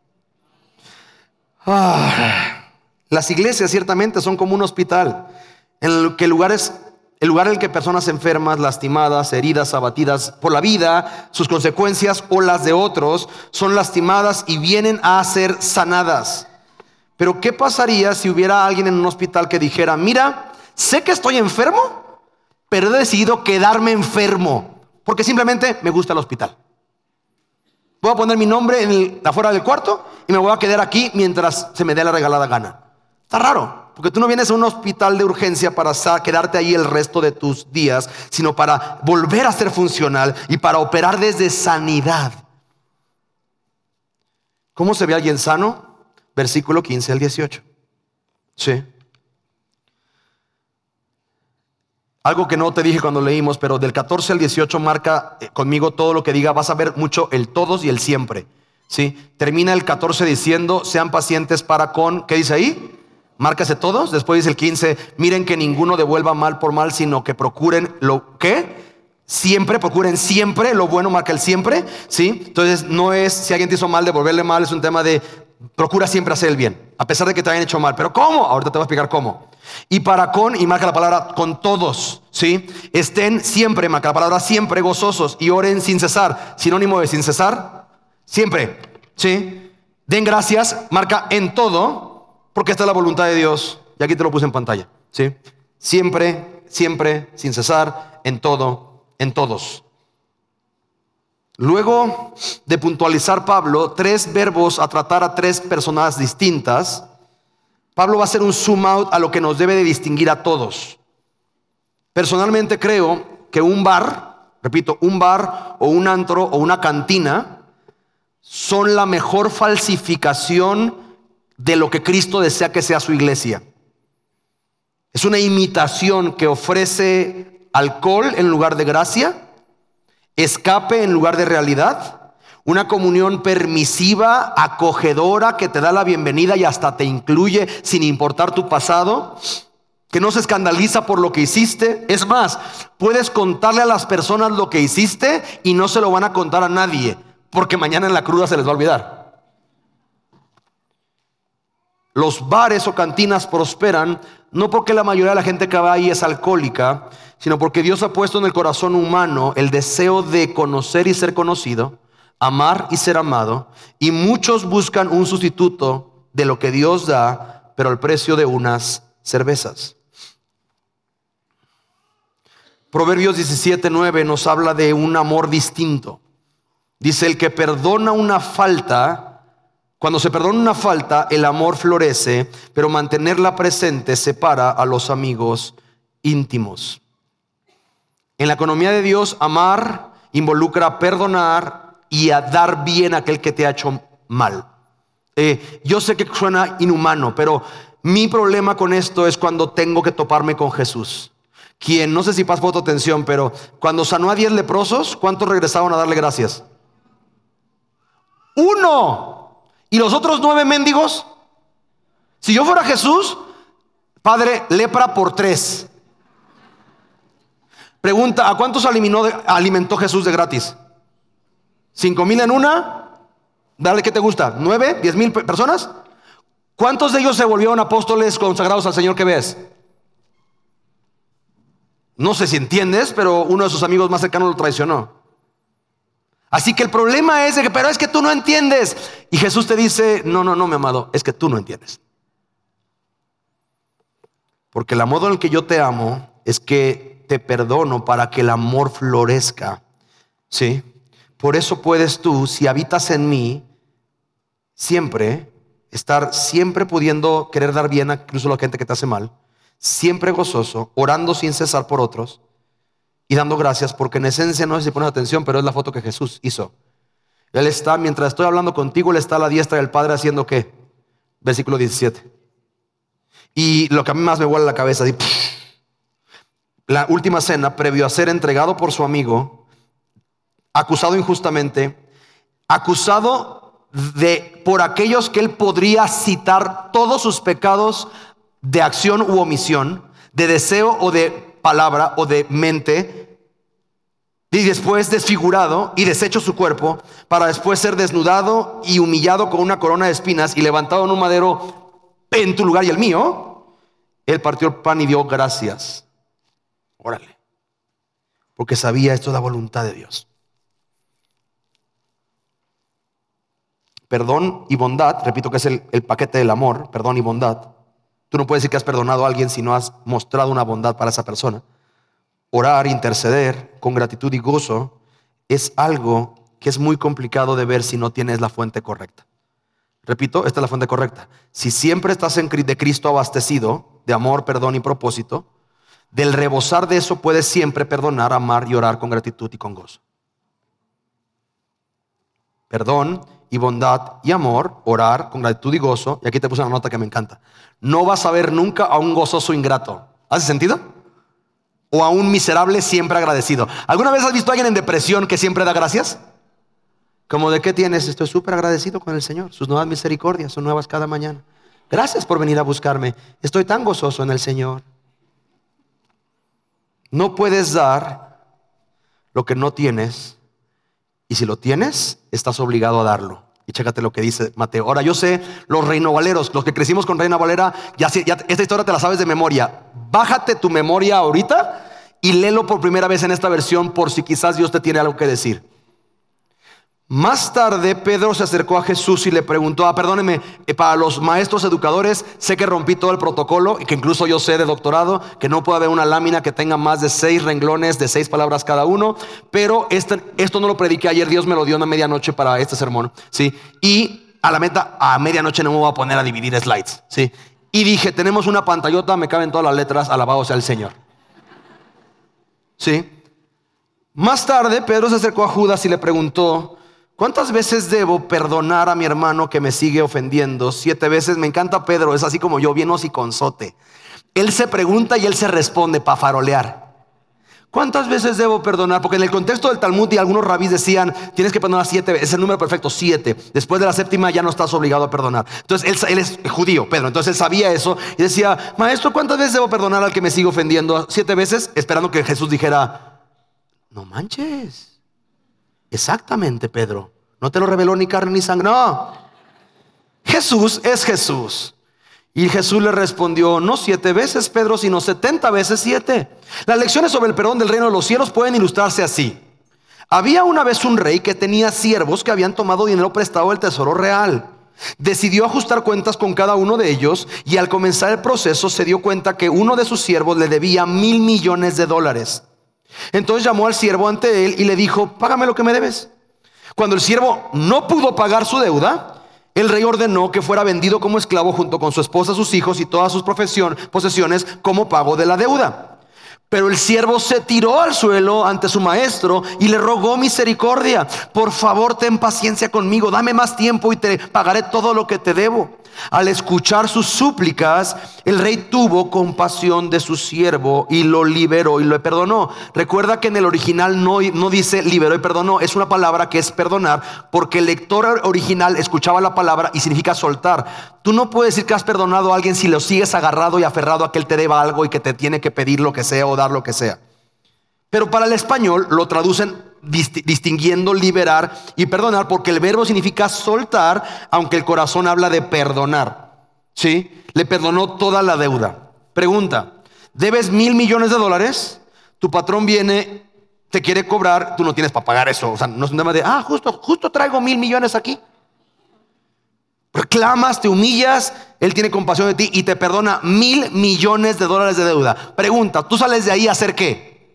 Las iglesias ciertamente son como un hospital, en el que el lugar en el que personas enfermas, lastimadas, heridas, abatidas por la vida, sus consecuencias o las de otros, son lastimadas y vienen a ser sanadas. Pero ¿qué pasaría si hubiera alguien en un hospital que dijera, mira, sé que estoy enfermo, pero he decidido quedarme enfermo porque simplemente me gusta el hospital? Voy a poner mi nombre afuera del cuarto y me voy a quedar aquí mientras se me dé la regalada gana. Está raro, porque tú no vienes a un hospital de urgencia para quedarte ahí el resto de tus días, sino para volver a ser funcional y para operar desde sanidad. ¿Cómo se ve alguien sano? Versículo 15 al 18. Sí. Algo que no te dije cuando leímos, pero del 14 al 18 marca conmigo todo lo que diga. Vas a ver mucho el todos y el siempre, ¿sí? Termina el 14 diciendo, sean pacientes para con, ¿qué dice ahí? Márcase todos. Después dice el 15, miren que ninguno devuelva mal por mal, sino que procuren lo que siempre, procuren siempre lo bueno, marca el siempre, ¿sí? Entonces no es si alguien te hizo mal, devolverle mal, es un tema de procura siempre hacer el bien, a pesar de que te hayan hecho mal. ¿Pero cómo? Ahorita te voy a explicar cómo. Y para con, y marca la palabra con todos, ¿sí? Estén siempre, marca la palabra siempre, gozosos, y oren sin cesar. Sinónimo de sin cesar, siempre, ¿sí? Den gracias, marca en todo, porque esta es la voluntad de Dios. Y aquí te lo puse en pantalla, ¿sí? Siempre, siempre, sin cesar, en todo, en todos. Luego de puntualizar Pablo 3 verbos a tratar a 3 personas distintas, Pablo va a hacer un zoom out a lo que nos debe de distinguir a todos. Personalmente creo que un bar, repito, un bar o un antro o una cantina son la mejor falsificación de lo que Cristo desea que sea su iglesia. Es una imitación que ofrece alcohol en lugar de gracia, escape en lugar de realidad, una comunión permisiva, acogedora, que te da la bienvenida y hasta te incluye sin importar tu pasado, que no se escandaliza por lo que hiciste. Es más, puedes contarle a las personas lo que hiciste y no se lo van a contar a nadie, porque mañana en la cruda se les va a olvidar. Los bares o cantinas prosperan no porque la mayoría de la gente que va ahí es alcohólica, sino porque Dios ha puesto en el corazón humano el deseo de conocer y ser conocido, amar y ser amado, y muchos buscan un sustituto de lo que Dios da, pero al precio de unas cervezas. Proverbios 17:9 nos habla de un amor distinto. Dice, el que perdona una falta, cuando se perdona una falta, el amor florece, pero mantenerla presente separa a los amigos íntimos. En la economía de Dios, amar involucra perdonar y a dar bien a aquel que te ha hecho mal. Yo sé que suena inhumano, pero mi problema con esto es cuando tengo que toparme con Jesús, quien, no sé si pasó tu atención, pero cuando sanó a 10 leprosos, ¿cuántos regresaron a darle gracias? 1. ¿Y los otros 9 mendigos? Si yo fuera Jesús, Padre, lepra por 3. Pregunta, ¿a cuántos alimentó Jesús de gratis? 5,000 en una. Dale, ¿qué te gusta? 9, 10,000 personas. ¿Cuántos de ellos se volvieron apóstoles consagrados al Señor que ves? No sé si entiendes, pero uno de sus amigos más cercanos lo traicionó. Así que el problema es de que, pero es que tú no entiendes. Y Jesús te dice, no, mi amado, es que tú no entiendes. Porque el modo en el que yo te amo es que te perdono para que el amor florezca. ¿Sí? Por eso puedes tú, si habitas en mí, siempre estar siempre pudiendo querer dar bien incluso a la gente que te hace mal, siempre gozoso, orando sin cesar por otros y dando gracias, porque en esencia, no sé si pones atención, pero es la foto que Jesús hizo. Él está, mientras estoy hablando contigo, Él está a la diestra del Padre haciendo ¿qué? Versículo 17. Y lo que a mí más me vuela la cabeza, la última cena, previo a ser entregado por su amigo, acusado injustamente, acusado por aquellos que él podría citar todos sus pecados de acción u omisión, de deseo o de palabra o de mente, y después desfigurado y deshecho su cuerpo, para después ser desnudado y humillado con una corona de espinas y levantado en un madero en tu lugar y el mío. Él partió el pan y dio gracias. Órale, porque sabía esto de la voluntad de Dios. Perdón y bondad, repito que es el paquete del amor, perdón y bondad. Tú no puedes decir que has perdonado a alguien si no has mostrado una bondad para esa persona. Orar, interceder con gratitud y gozo es algo que es muy complicado de ver si no tienes la fuente correcta. Repito, esta es la fuente correcta. Si siempre estás de Cristo abastecido de amor, perdón y propósito, del rebosar de eso puedes siempre perdonar, amar y orar con gratitud y con gozo. Perdón y bondad y amor, orar con gratitud y gozo. Y aquí te puse una nota que me encanta. No vas a ver nunca a un gozoso ingrato. ¿Hace sentido? O a un miserable siempre agradecido. ¿Alguna vez has visto a alguien en depresión que siempre da gracias? ¿Cómo de qué tienes? Estoy súper agradecido con el Señor. Sus nuevas misericordias son nuevas cada mañana. Gracias por venir a buscarme. Estoy tan gozoso en el Señor. No puedes dar lo que no tienes. Y si lo tienes, estás obligado a darlo. Y chécate lo que dice Mateo. Ahora yo sé, los Reina Valeros, los que crecimos con Reina Valera, ya esta historia te la sabes de memoria. Bájate tu memoria ahorita y léelo por primera vez en esta versión, por si quizás Dios te tiene algo que decir. Más tarde Pedro se acercó a Jesús y le preguntó, perdóneme, para los maestros educadores, sé que rompí todo el protocolo y que incluso yo sé de doctorado que no puede haber una lámina que tenga más de 6 renglones de 6 palabras cada uno, pero esto no lo prediqué ayer, Dios me lo dio en medianoche para este sermón, ¿sí? Y a medianoche no me voy a poner a dividir slides, ¿sí? Y dije, tenemos una pantallota, me caben todas las letras, alabado sea el Señor, ¿sí? Más tarde Pedro se acercó a Judas y le preguntó, ¿cuántas veces debo perdonar a mi hermano que me sigue ofendiendo? 7 veces. Me encanta Pedro, es así como yo, bien hociconzote. Él se pregunta y él se responde para farolear. ¿Cuántas veces debo perdonar? Porque en el contexto del Talmud y algunos rabís decían, tienes que perdonar 7 veces, es el número perfecto, 7. Después de la 7ª ya no estás obligado a perdonar. Entonces él es judío, Pedro, entonces él sabía eso y decía, maestro, ¿cuántas veces debo perdonar al que me sigue ofendiendo? 7 veces, esperando que Jesús dijera, no manches. Exactamente, Pedro. No te lo reveló ni carne ni sangre. No. Jesús es Jesús. Y Jesús le respondió, no 7 veces, Pedro, sino 70 veces 7. Las lecciones sobre el perdón del reino de los cielos pueden ilustrarse así. Había una vez un rey que tenía siervos que habían tomado dinero prestado del tesoro real. Decidió ajustar cuentas con cada uno de ellos y al comenzar el proceso se dio cuenta que uno de sus siervos le debía $1,000 millones. Entonces llamó al siervo ante él y le dijo, págame lo que me debes. Cuando el siervo no pudo pagar su deuda, el rey ordenó que fuera vendido como esclavo junto con su esposa, sus hijos y todas sus posesiones como pago de la deuda. Pero el siervo se tiró al suelo ante su maestro y le rogó misericordia. Por favor, ten paciencia conmigo, dame más tiempo y te pagaré todo lo que te debo. Al escuchar sus súplicas, el rey tuvo compasión de su siervo y lo liberó y lo perdonó. Recuerda que en el original no dice liberó y perdonó, es una palabra que es perdonar, porque el lector original escuchaba la palabra y significa soltar. Tú no puedes decir que has perdonado a alguien si lo sigues agarrado y aferrado a que él te deba algo y que te tiene que pedir lo que sea o dar lo que sea. Pero para el español lo traducen distinguiendo liberar y perdonar, porque el verbo significa soltar, aunque el corazón habla de perdonar. ¿Sí? Le perdonó toda la deuda. Pregunta, ¿debes $1,000 millones? Tu patrón viene, te quiere cobrar, tú no tienes para pagar eso. O sea, no es un tema de, justo traigo $1,000 millones aquí. Reclamas, te humillas, él tiene compasión de ti y te perdona $1,000 millones de deuda. Pregunta, ¿tú sales de ahí a hacer qué?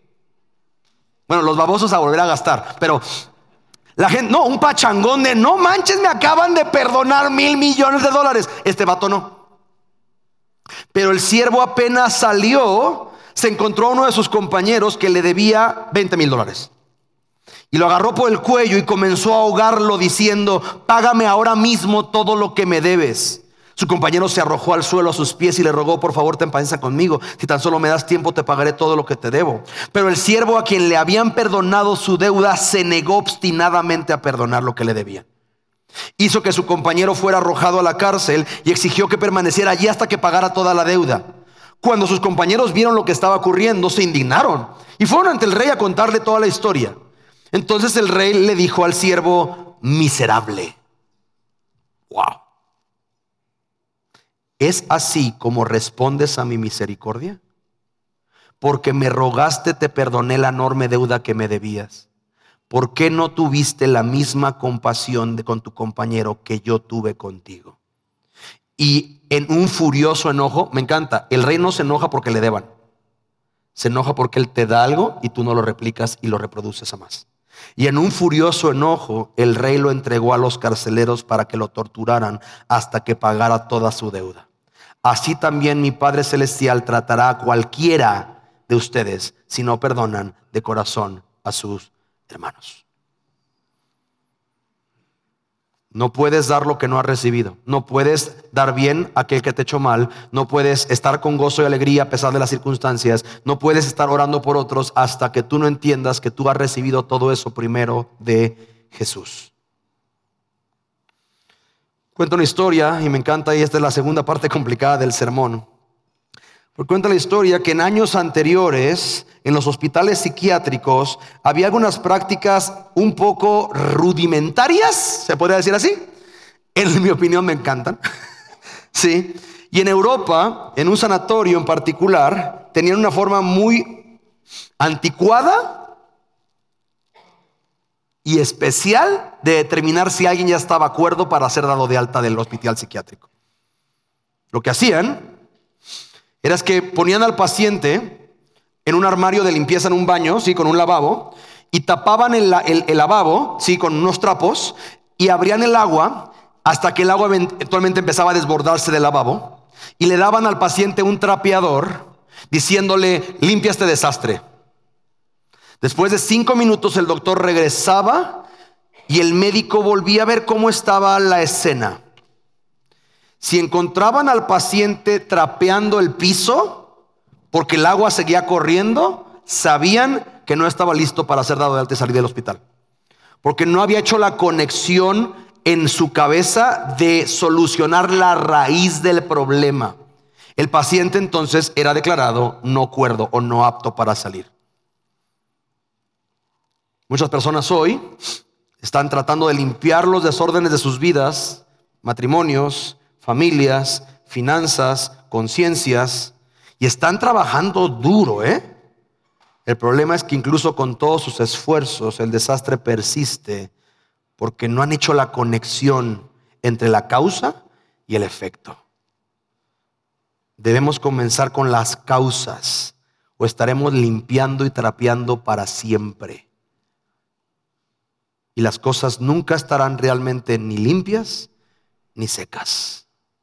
Bueno, los babosos a volver a gastar. Pero la gente, no, un pachangón de no manches, me acaban de perdonar $1,000 millones. Este vato no. Pero el siervo apenas salió, se encontró a uno de sus compañeros que le debía $20,000. Y lo agarró por el cuello y comenzó a ahogarlo diciendo: págame ahora mismo todo lo que me debes. Su compañero se arrojó al suelo a sus pies y le rogó: por favor, ten paciencia conmigo. Si tan solo me das tiempo, te pagaré todo lo que te debo. Pero el siervo, a quien le habían perdonado su deuda, se negó obstinadamente a perdonar lo que le debían. Hizo que su compañero fuera arrojado a la cárcel y exigió que permaneciera allí hasta que pagara toda la deuda. Cuando sus compañeros vieron lo que estaba ocurriendo, se indignaron y fueron ante el rey a contarle toda la historia. Entonces el rey le dijo al siervo: miserable. Wow. ¿Es así como respondes a mi misericordia? Porque me rogaste, te perdoné la enorme deuda que me debías. ¿Por qué no tuviste la misma compasión con tu compañero que yo tuve contigo? Y en un furioso enojo, me encanta, el rey no se enoja porque le deban. Se enoja porque él te da algo y tú no lo replicas y lo reproduces a más. Y en un furioso enojo, el rey lo entregó a los carceleros para que lo torturaran hasta que pagara toda su deuda. Así también mi Padre Celestial tratará a cualquiera de ustedes si no perdonan de corazón a sus hermanos. No puedes dar lo que no has recibido. No puedes dar bien a aquel que te echó mal. No puedes estar con gozo y alegría a pesar de las circunstancias. No puedes estar orando por otros hasta que tú no entiendas que tú has recibido todo eso primero de Jesús. Cuento una historia y me encanta, y esta es la segunda parte complicada del sermón. Porque cuenta la historia que en años anteriores, en los hospitales psiquiátricos, había algunas prácticas un poco rudimentarias, se podría decir así. En mi opinión me encantan. Sí. Y en Europa, en un sanatorio en particular, tenían una forma muy anticuada y especial de determinar si alguien ya estaba acuerdo para ser dado de alta del hospital psiquiátrico. Lo que hacían era que ponían al paciente en un armario de limpieza en un baño, ¿sí? Con un lavabo, y tapaban el lavabo, ¿sí? Con unos trapos, y abrían el agua hasta que el agua eventualmente empezaba a desbordarse del lavabo, y le daban al paciente un trapeador diciéndole: limpia este desastre. Después de 5 minutos el doctor regresaba y el médico volvía a ver cómo estaba la escena. Si encontraban al paciente trapeando el piso porque el agua seguía corriendo, sabían que no estaba listo para ser dado de alta y salir del hospital, porque no había hecho la conexión en su cabeza de solucionar la raíz del problema. El paciente entonces era declarado no cuerdo o no apto para salir. Muchas personas hoy están tratando de limpiar los desórdenes de sus vidas, matrimonios, familias, finanzas, conciencias, y están trabajando duro, El problema es que incluso con todos sus esfuerzos el desastre persiste porque no han hecho la conexión entre la causa y el efecto. Debemos comenzar con las causas o estaremos limpiando y trapeando para siempre. Y las cosas nunca estarán realmente ni limpias ni secas.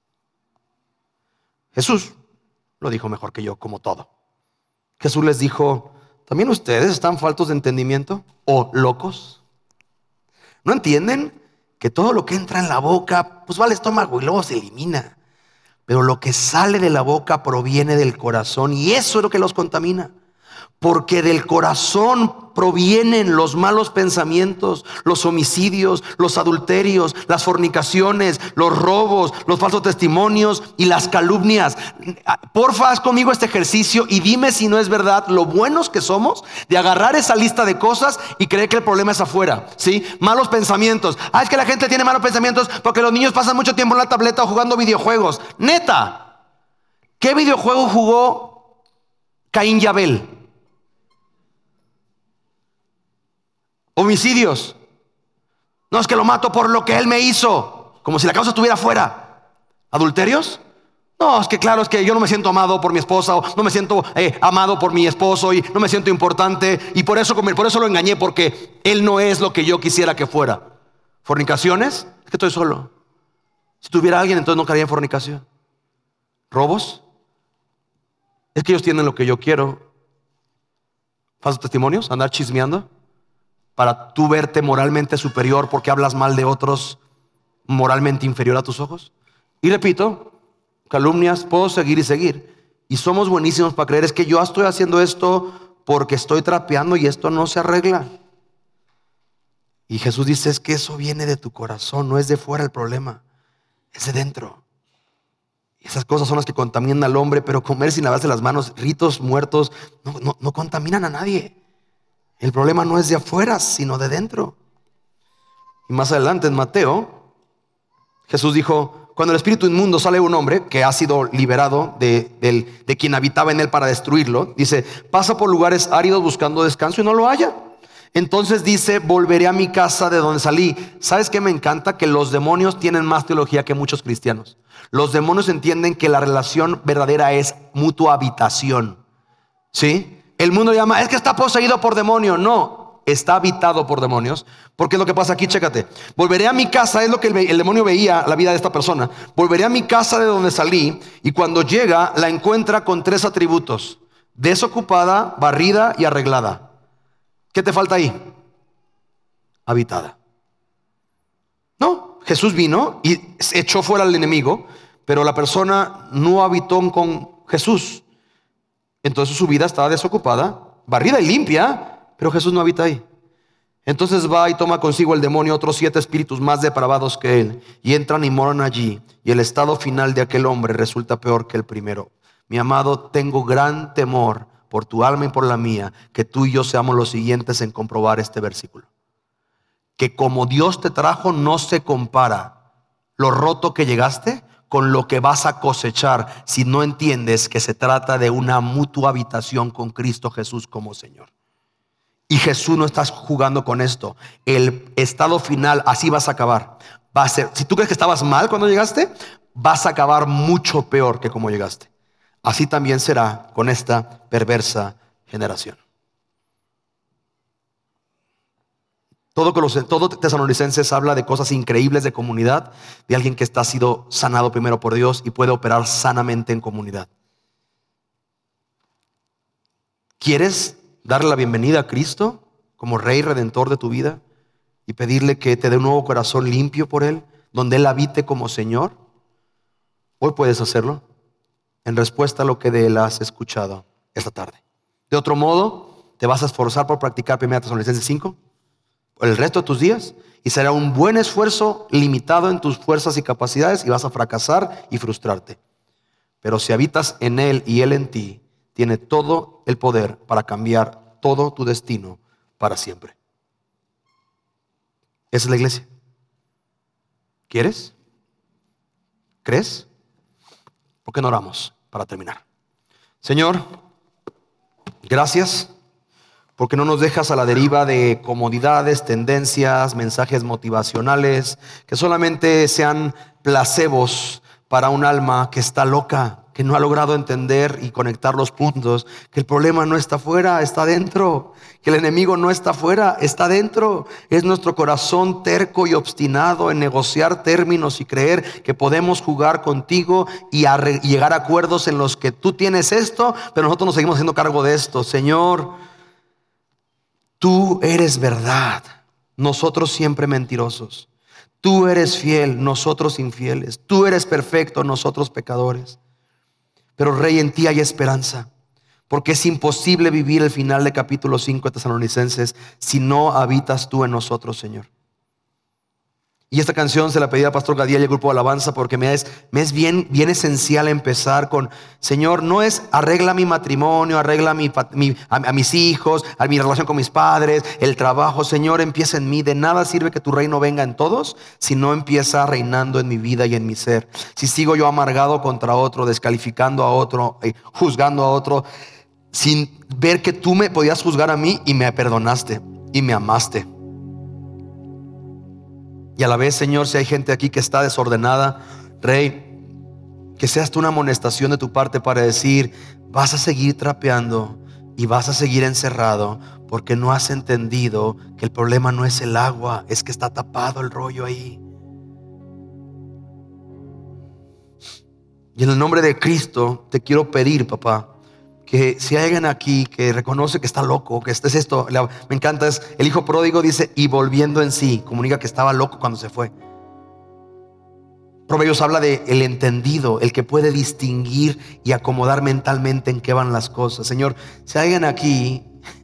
Jesús lo dijo mejor que yo, como todo. Jesús les dijo: ¿también ustedes están faltos de entendimiento o locos? ¿No entienden que todo lo que entra en la boca pues va al estómago y luego se elimina? Pero lo que sale de la boca proviene del corazón, y eso es lo que los contamina. Porque del corazón provienen los malos pensamientos, los homicidios, los adulterios, las fornicaciones, los robos, los falsos testimonios y las calumnias. Porfa, haz conmigo este ejercicio y dime si no es verdad lo buenos que somos de agarrar esa lista de cosas y creer que el problema es afuera, ¿sí? Malos pensamientos. Es que la gente tiene malos pensamientos porque los niños pasan mucho tiempo en la tableta o jugando videojuegos. Neta, ¿qué videojuego jugó Caín y Abel? Homicidios. No, es que lo mato por lo que él me hizo, como si la causa estuviera afuera. Adulterios. No, es que claro, es que yo no me siento amado por mi esposa, o no me siento amado por mi esposo, y no me siento importante, y por eso lo engañé, porque él no es lo que yo quisiera que fuera. Fornicaciones, es que estoy solo. Si tuviera alguien, entonces no caería en fornicación. Robos, es que ellos tienen lo que yo quiero. Falsos testimonios, andar chismeando para tú verte moralmente superior porque hablas mal de otros, moralmente inferior a tus ojos. Y repito, calumnias, puedo seguir y seguir. Y somos buenísimos para creer, es que yo estoy haciendo esto porque estoy trapeando y esto no se arregla. Y Jesús dice, es que eso viene de tu corazón, no es de fuera el problema, es de dentro. Y esas cosas son las que contaminan al hombre, pero comer sin lavarse las manos, ritos muertos, no contaminan a nadie. El problema no es de afuera, sino de dentro. Y más adelante en Mateo, Jesús dijo, cuando el espíritu inmundo sale de un hombre que ha sido liberado de quien habitaba en él para destruirlo, dice, pasa por lugares áridos buscando descanso y no lo halla. Entonces dice, volveré a mi casa de donde salí. ¿Sabes qué me encanta? Que los demonios tienen más teología que muchos cristianos. Los demonios entienden que la relación verdadera es mutua habitación. ¿Sí? El mundo llama, es que está poseído por demonio. No, está habitado por demonios. Porque es lo que pasa aquí, chécate. Volveré a mi casa, es lo que el demonio veía la vida de esta persona. Volveré a mi casa de donde salí, y cuando llega la encuentra con 3 atributos: desocupada, barrida y arreglada. ¿Qué te falta ahí? Habitada. No, Jesús vino y echó fuera al enemigo, pero la persona no habitó con Jesús. Entonces su vida estaba desocupada, barrida y limpia, pero Jesús no habita ahí. Entonces va y toma consigo el demonio otros 7 espíritus más depravados que él, y entran y moran allí, y el estado final de aquel hombre resulta peor que el primero. Mi amado, tengo gran temor por tu alma y por la mía, que tú y yo seamos los siguientes en comprobar este versículo. Que como Dios te trajo, no se compara lo roto que llegaste con lo que vas a cosechar si no entiendes que se trata de una mutua habitación con Cristo Jesús como Señor. Y Jesús no está jugando con esto. El estado final, así vas a acabar. Va a ser, si tú crees que estabas mal cuando llegaste, vas a acabar mucho peor que como llegaste. Así también será con esta perversa generación. Todo Tesalonicenses habla de cosas increíbles de comunidad, de alguien que ha sido sanado primero por Dios y puede operar sanamente en comunidad. ¿Quieres darle la bienvenida a Cristo como Rey Redentor de tu vida y pedirle que te dé un nuevo corazón limpio por Él, donde Él habite como Señor? Hoy puedes hacerlo en respuesta a lo que de Él has escuchado esta tarde. De otro modo, te vas a esforzar por practicar 1 Tesalonicenses 5 por el resto de tus días, y será un buen esfuerzo limitado en tus fuerzas y capacidades, y vas a fracasar y frustrarte. Pero si habitas en Él y Él en ti, tiene todo el poder para cambiar todo tu destino para siempre. Esa es la iglesia. ¿Quieres? ¿Crees? ¿Por qué no oramos para terminar? Señor, gracias porque no nos dejas a la deriva de comodidades, tendencias, mensajes motivacionales que solamente sean placebos para un alma que está loca, que no ha logrado entender y conectar los puntos, que el problema no está afuera, está dentro, que el enemigo no está afuera, está dentro. Es nuestro corazón terco y obstinado en negociar términos y creer que podemos jugar contigo y llegar a acuerdos en los que tú tienes esto, pero nosotros nos seguimos haciendo cargo de esto. Señor, tú eres verdad, nosotros siempre mentirosos. Tú eres fiel, nosotros infieles. Tú eres perfecto, nosotros pecadores. Pero Rey, en ti hay esperanza, porque es imposible vivir el final de capítulo 5 de Tesalonicenses si no habitas tú en nosotros, Señor. Y esta canción se la pedí al pastor Gadiel y al grupo de alabanza porque me es bien esencial empezar con: Señor, no es arregla mi matrimonio, arregla a mis hijos, a mi relación con mis padres, el trabajo. Señor, empieza en mí. De nada sirve que tu reino venga en todos si no empieza reinando en mi vida y en mi ser. Si sigo yo amargado contra otro, descalificando a otro, juzgando a otro, sin ver que tú me podías juzgar a mí y me perdonaste y me amaste. Y a la vez, Señor, si hay gente aquí que está desordenada, Rey, Que sea hasta una amonestación de tu parte para decir: vas a seguir trapeando y vas a seguir encerrado porque no has entendido que el problema no es el agua, es que está tapado el rollo ahí. Y en el nombre de Cristo te quiero pedir, papá, que si hay alguien aquí que reconoce que está loco, que es esto, me encanta, es el hijo pródigo, dice, y volviendo en sí, comunica que estaba loco cuando se fue. Proverbios habla de el entendido, el que puede distinguir y acomodar mentalmente en qué van las cosas. Señor, si hay alguien aquí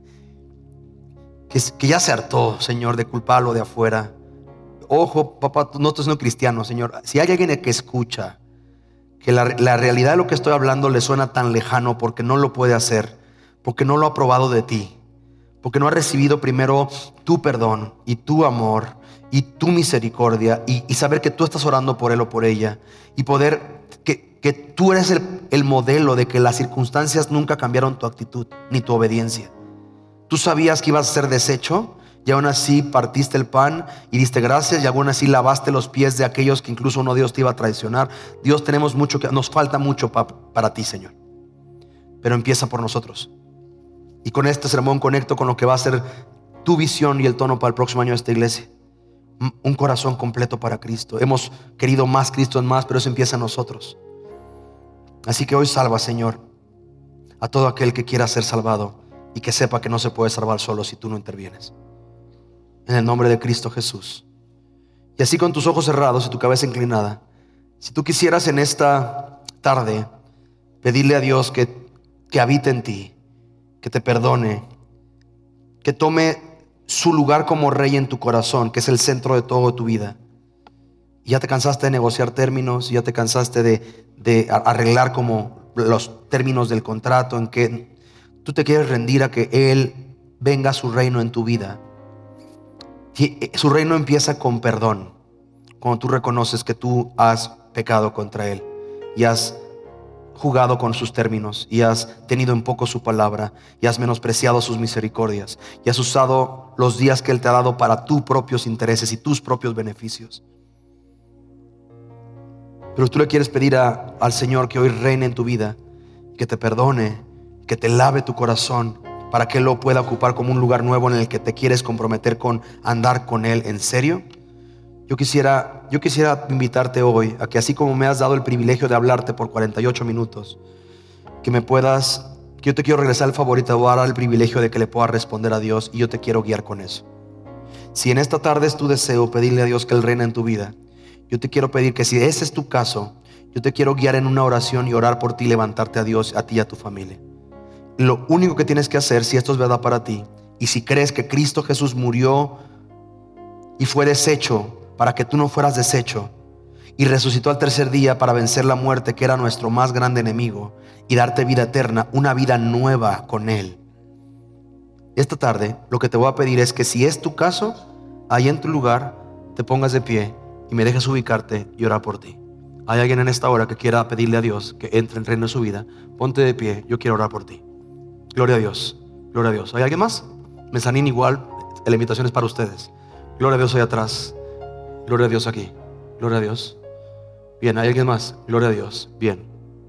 que ya se hartó, Señor, de culparlo de afuera. Ojo, papá, no estás siendo cristiano, Señor. Si hay alguien que escucha que la realidad de lo que estoy hablando le suena tan lejano porque no lo puede hacer, porque no lo ha probado de ti, porque no ha recibido primero tu perdón y tu amor y tu misericordia, y saber que tú estás orando por él o por ella, y poder que tú eres el modelo de que las circunstancias nunca cambiaron tu actitud ni tu obediencia. Tú sabías que ibas a ser deshecho, y aún así partiste el pan y diste gracias, y aún así lavaste los pies de aquellos que incluso uno de Dios te iba a traicionar. Dios, nos falta mucho para ti, Señor, pero empieza por nosotros. Y con este sermón conecto con lo que va a ser tu visión y el tono para el próximo año de esta iglesia: un corazón completo para Cristo. Hemos querido más Cristo en más, pero eso empieza en nosotros. Así que hoy salva, Señor, a todo aquel que quiera ser salvado y que sepa que no se puede salvar solo si tú no intervienes. En el nombre de Cristo Jesús. Y así, con tus ojos cerrados y tu cabeza inclinada, si tú quisieras en esta tarde pedirle a Dios que habite en ti, que te perdone, que tome su lugar como rey en tu corazón, que es el centro de toda tu vida. Y ya te cansaste de negociar términos, ya te cansaste de arreglar como los términos del contrato, en que tú te quieres rendir a que Él venga a su reino en tu vida. Y su reino empieza con perdón, cuando tú reconoces que tú has pecado contra Él y has jugado con sus términos, y has tenido en poco su palabra, y has menospreciado sus misericordias, y has usado los días que Él te ha dado para tus propios intereses y tus propios beneficios. Pero tú le quieres pedir al Señor que hoy reine en tu vida, que te perdone, que te lave tu corazón, para que Él lo pueda ocupar como un lugar nuevo en el que te quieres comprometer con andar con Él en serio. Yo quisiera invitarte hoy a que, así como me has dado el privilegio de hablarte por 48 minutos, que yo te quiero regresar el favor y te voy a dar el privilegio de que le puedas responder a Dios, y yo te quiero guiar con eso. Si en esta tarde es tu deseo pedirle a Dios que Él reine en tu vida, yo te quiero pedir que, si ese es tu caso, yo te quiero guiar en una oración y orar por ti y levantarte a Dios, a ti y a tu familia. Lo único que tienes que hacer, si esto es verdad para ti, y si crees que Cristo Jesús murió y fue deshecho para que tú no fueras deshecho, y resucitó al tercer día para vencer la muerte, que era nuestro más grande enemigo, y darte vida eterna, una vida nueva con Él. Esta tarde lo que te voy a pedir es que, si es tu caso, ahí en tu lugar te pongas de pie y me dejes ubicarte y orar por ti. Hay alguien en esta hora que quiera pedirle a Dios que entre en el reino de su vida. Ponte de pie, yo quiero orar por ti. Gloria a Dios, gloria a Dios. ¿Hay alguien más? Mezanín igual, la invitación es para ustedes. Gloria a Dios ahí atrás. Gloria a Dios aquí. Gloria a Dios. Bien, ¿hay alguien más? Gloria a Dios. Bien.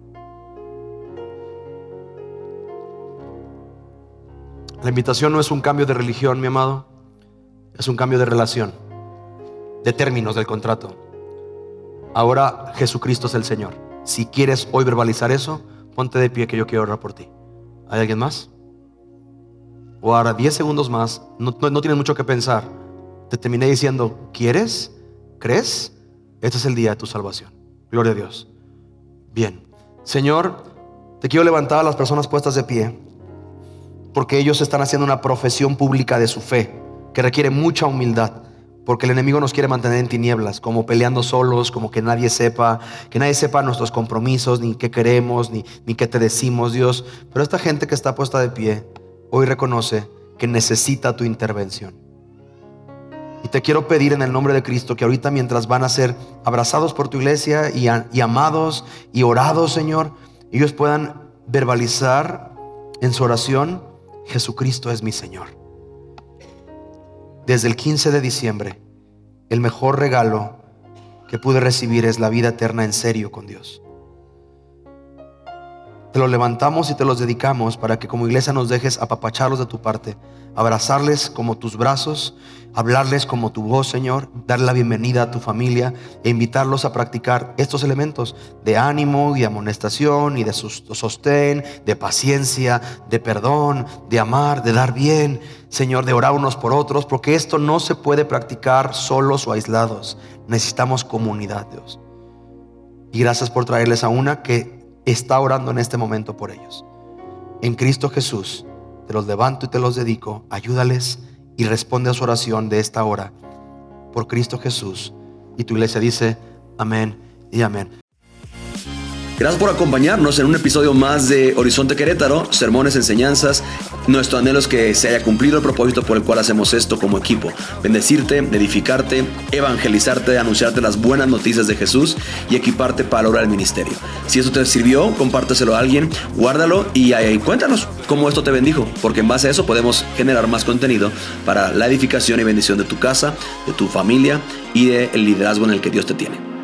La invitación no es un cambio de religión, mi amado. Es un cambio de relación, de términos del contrato. Ahora Jesucristo es el Señor. Si quieres hoy verbalizar eso, ponte de pie, que yo quiero orar por ti. ¿Hay alguien más? O ahora 10 segundos más. No tienes mucho que pensar. Te terminé diciendo: ¿quieres? ¿Crees? Este es el día de tu salvación. Gloria a Dios. Bien. Señor, te quiero levantar a las personas puestas de pie, porque ellos están haciendo una profesión pública de su fe, que requiere mucha humildad, porque el enemigo nos quiere mantener en tinieblas, como peleando solos, como que nadie sepa nuestros compromisos, ni qué queremos, ni qué te decimos, Dios. Pero esta gente que está puesta de pie hoy reconoce que necesita tu intervención. Y te quiero pedir en el nombre de Cristo que ahorita, mientras van a ser abrazados por tu iglesia y amados y orados, Señor, ellos puedan verbalizar en su oración: Jesucristo es mi Señor. Desde el 15 de diciembre, el mejor regalo que pude recibir es la vida eterna en serio con Dios. te los levantamos y te los dedicamos para que como iglesia nos dejes apapacharlos de tu parte, abrazarles como tus brazos, hablarles como tu voz, Señor, darle la bienvenida a tu familia e invitarlos a practicar estos elementos de ánimo y de amonestación y de sostén, de paciencia, de perdón, de amar, de dar bien, Señor, de orar unos por otros, porque esto no se puede practicar solos o aislados. Necesitamos comunidad, Dios. Y gracias por traerles a una que está orando en este momento por ellos. En Cristo Jesús te los levanto y te los dedico. Ayúdales y responde a su oración de esta hora por Cristo Jesús. Y tu iglesia dice amén y amén. Gracias por acompañarnos en un episodio más de Horizonte Querétaro, sermones, enseñanzas. Nuestro anhelo es que se haya cumplido el propósito por el cual hacemos esto como equipo: bendecirte, edificarte, evangelizarte, anunciarte las buenas noticias de Jesús y equiparte para lograr el ministerio. Si esto te sirvió, compárteselo a alguien, guárdalo y cuéntanos cómo esto te bendijo, porque en base a eso podemos generar más contenido para la edificación y bendición de tu casa, de tu familia y del liderazgo en el que Dios te tiene.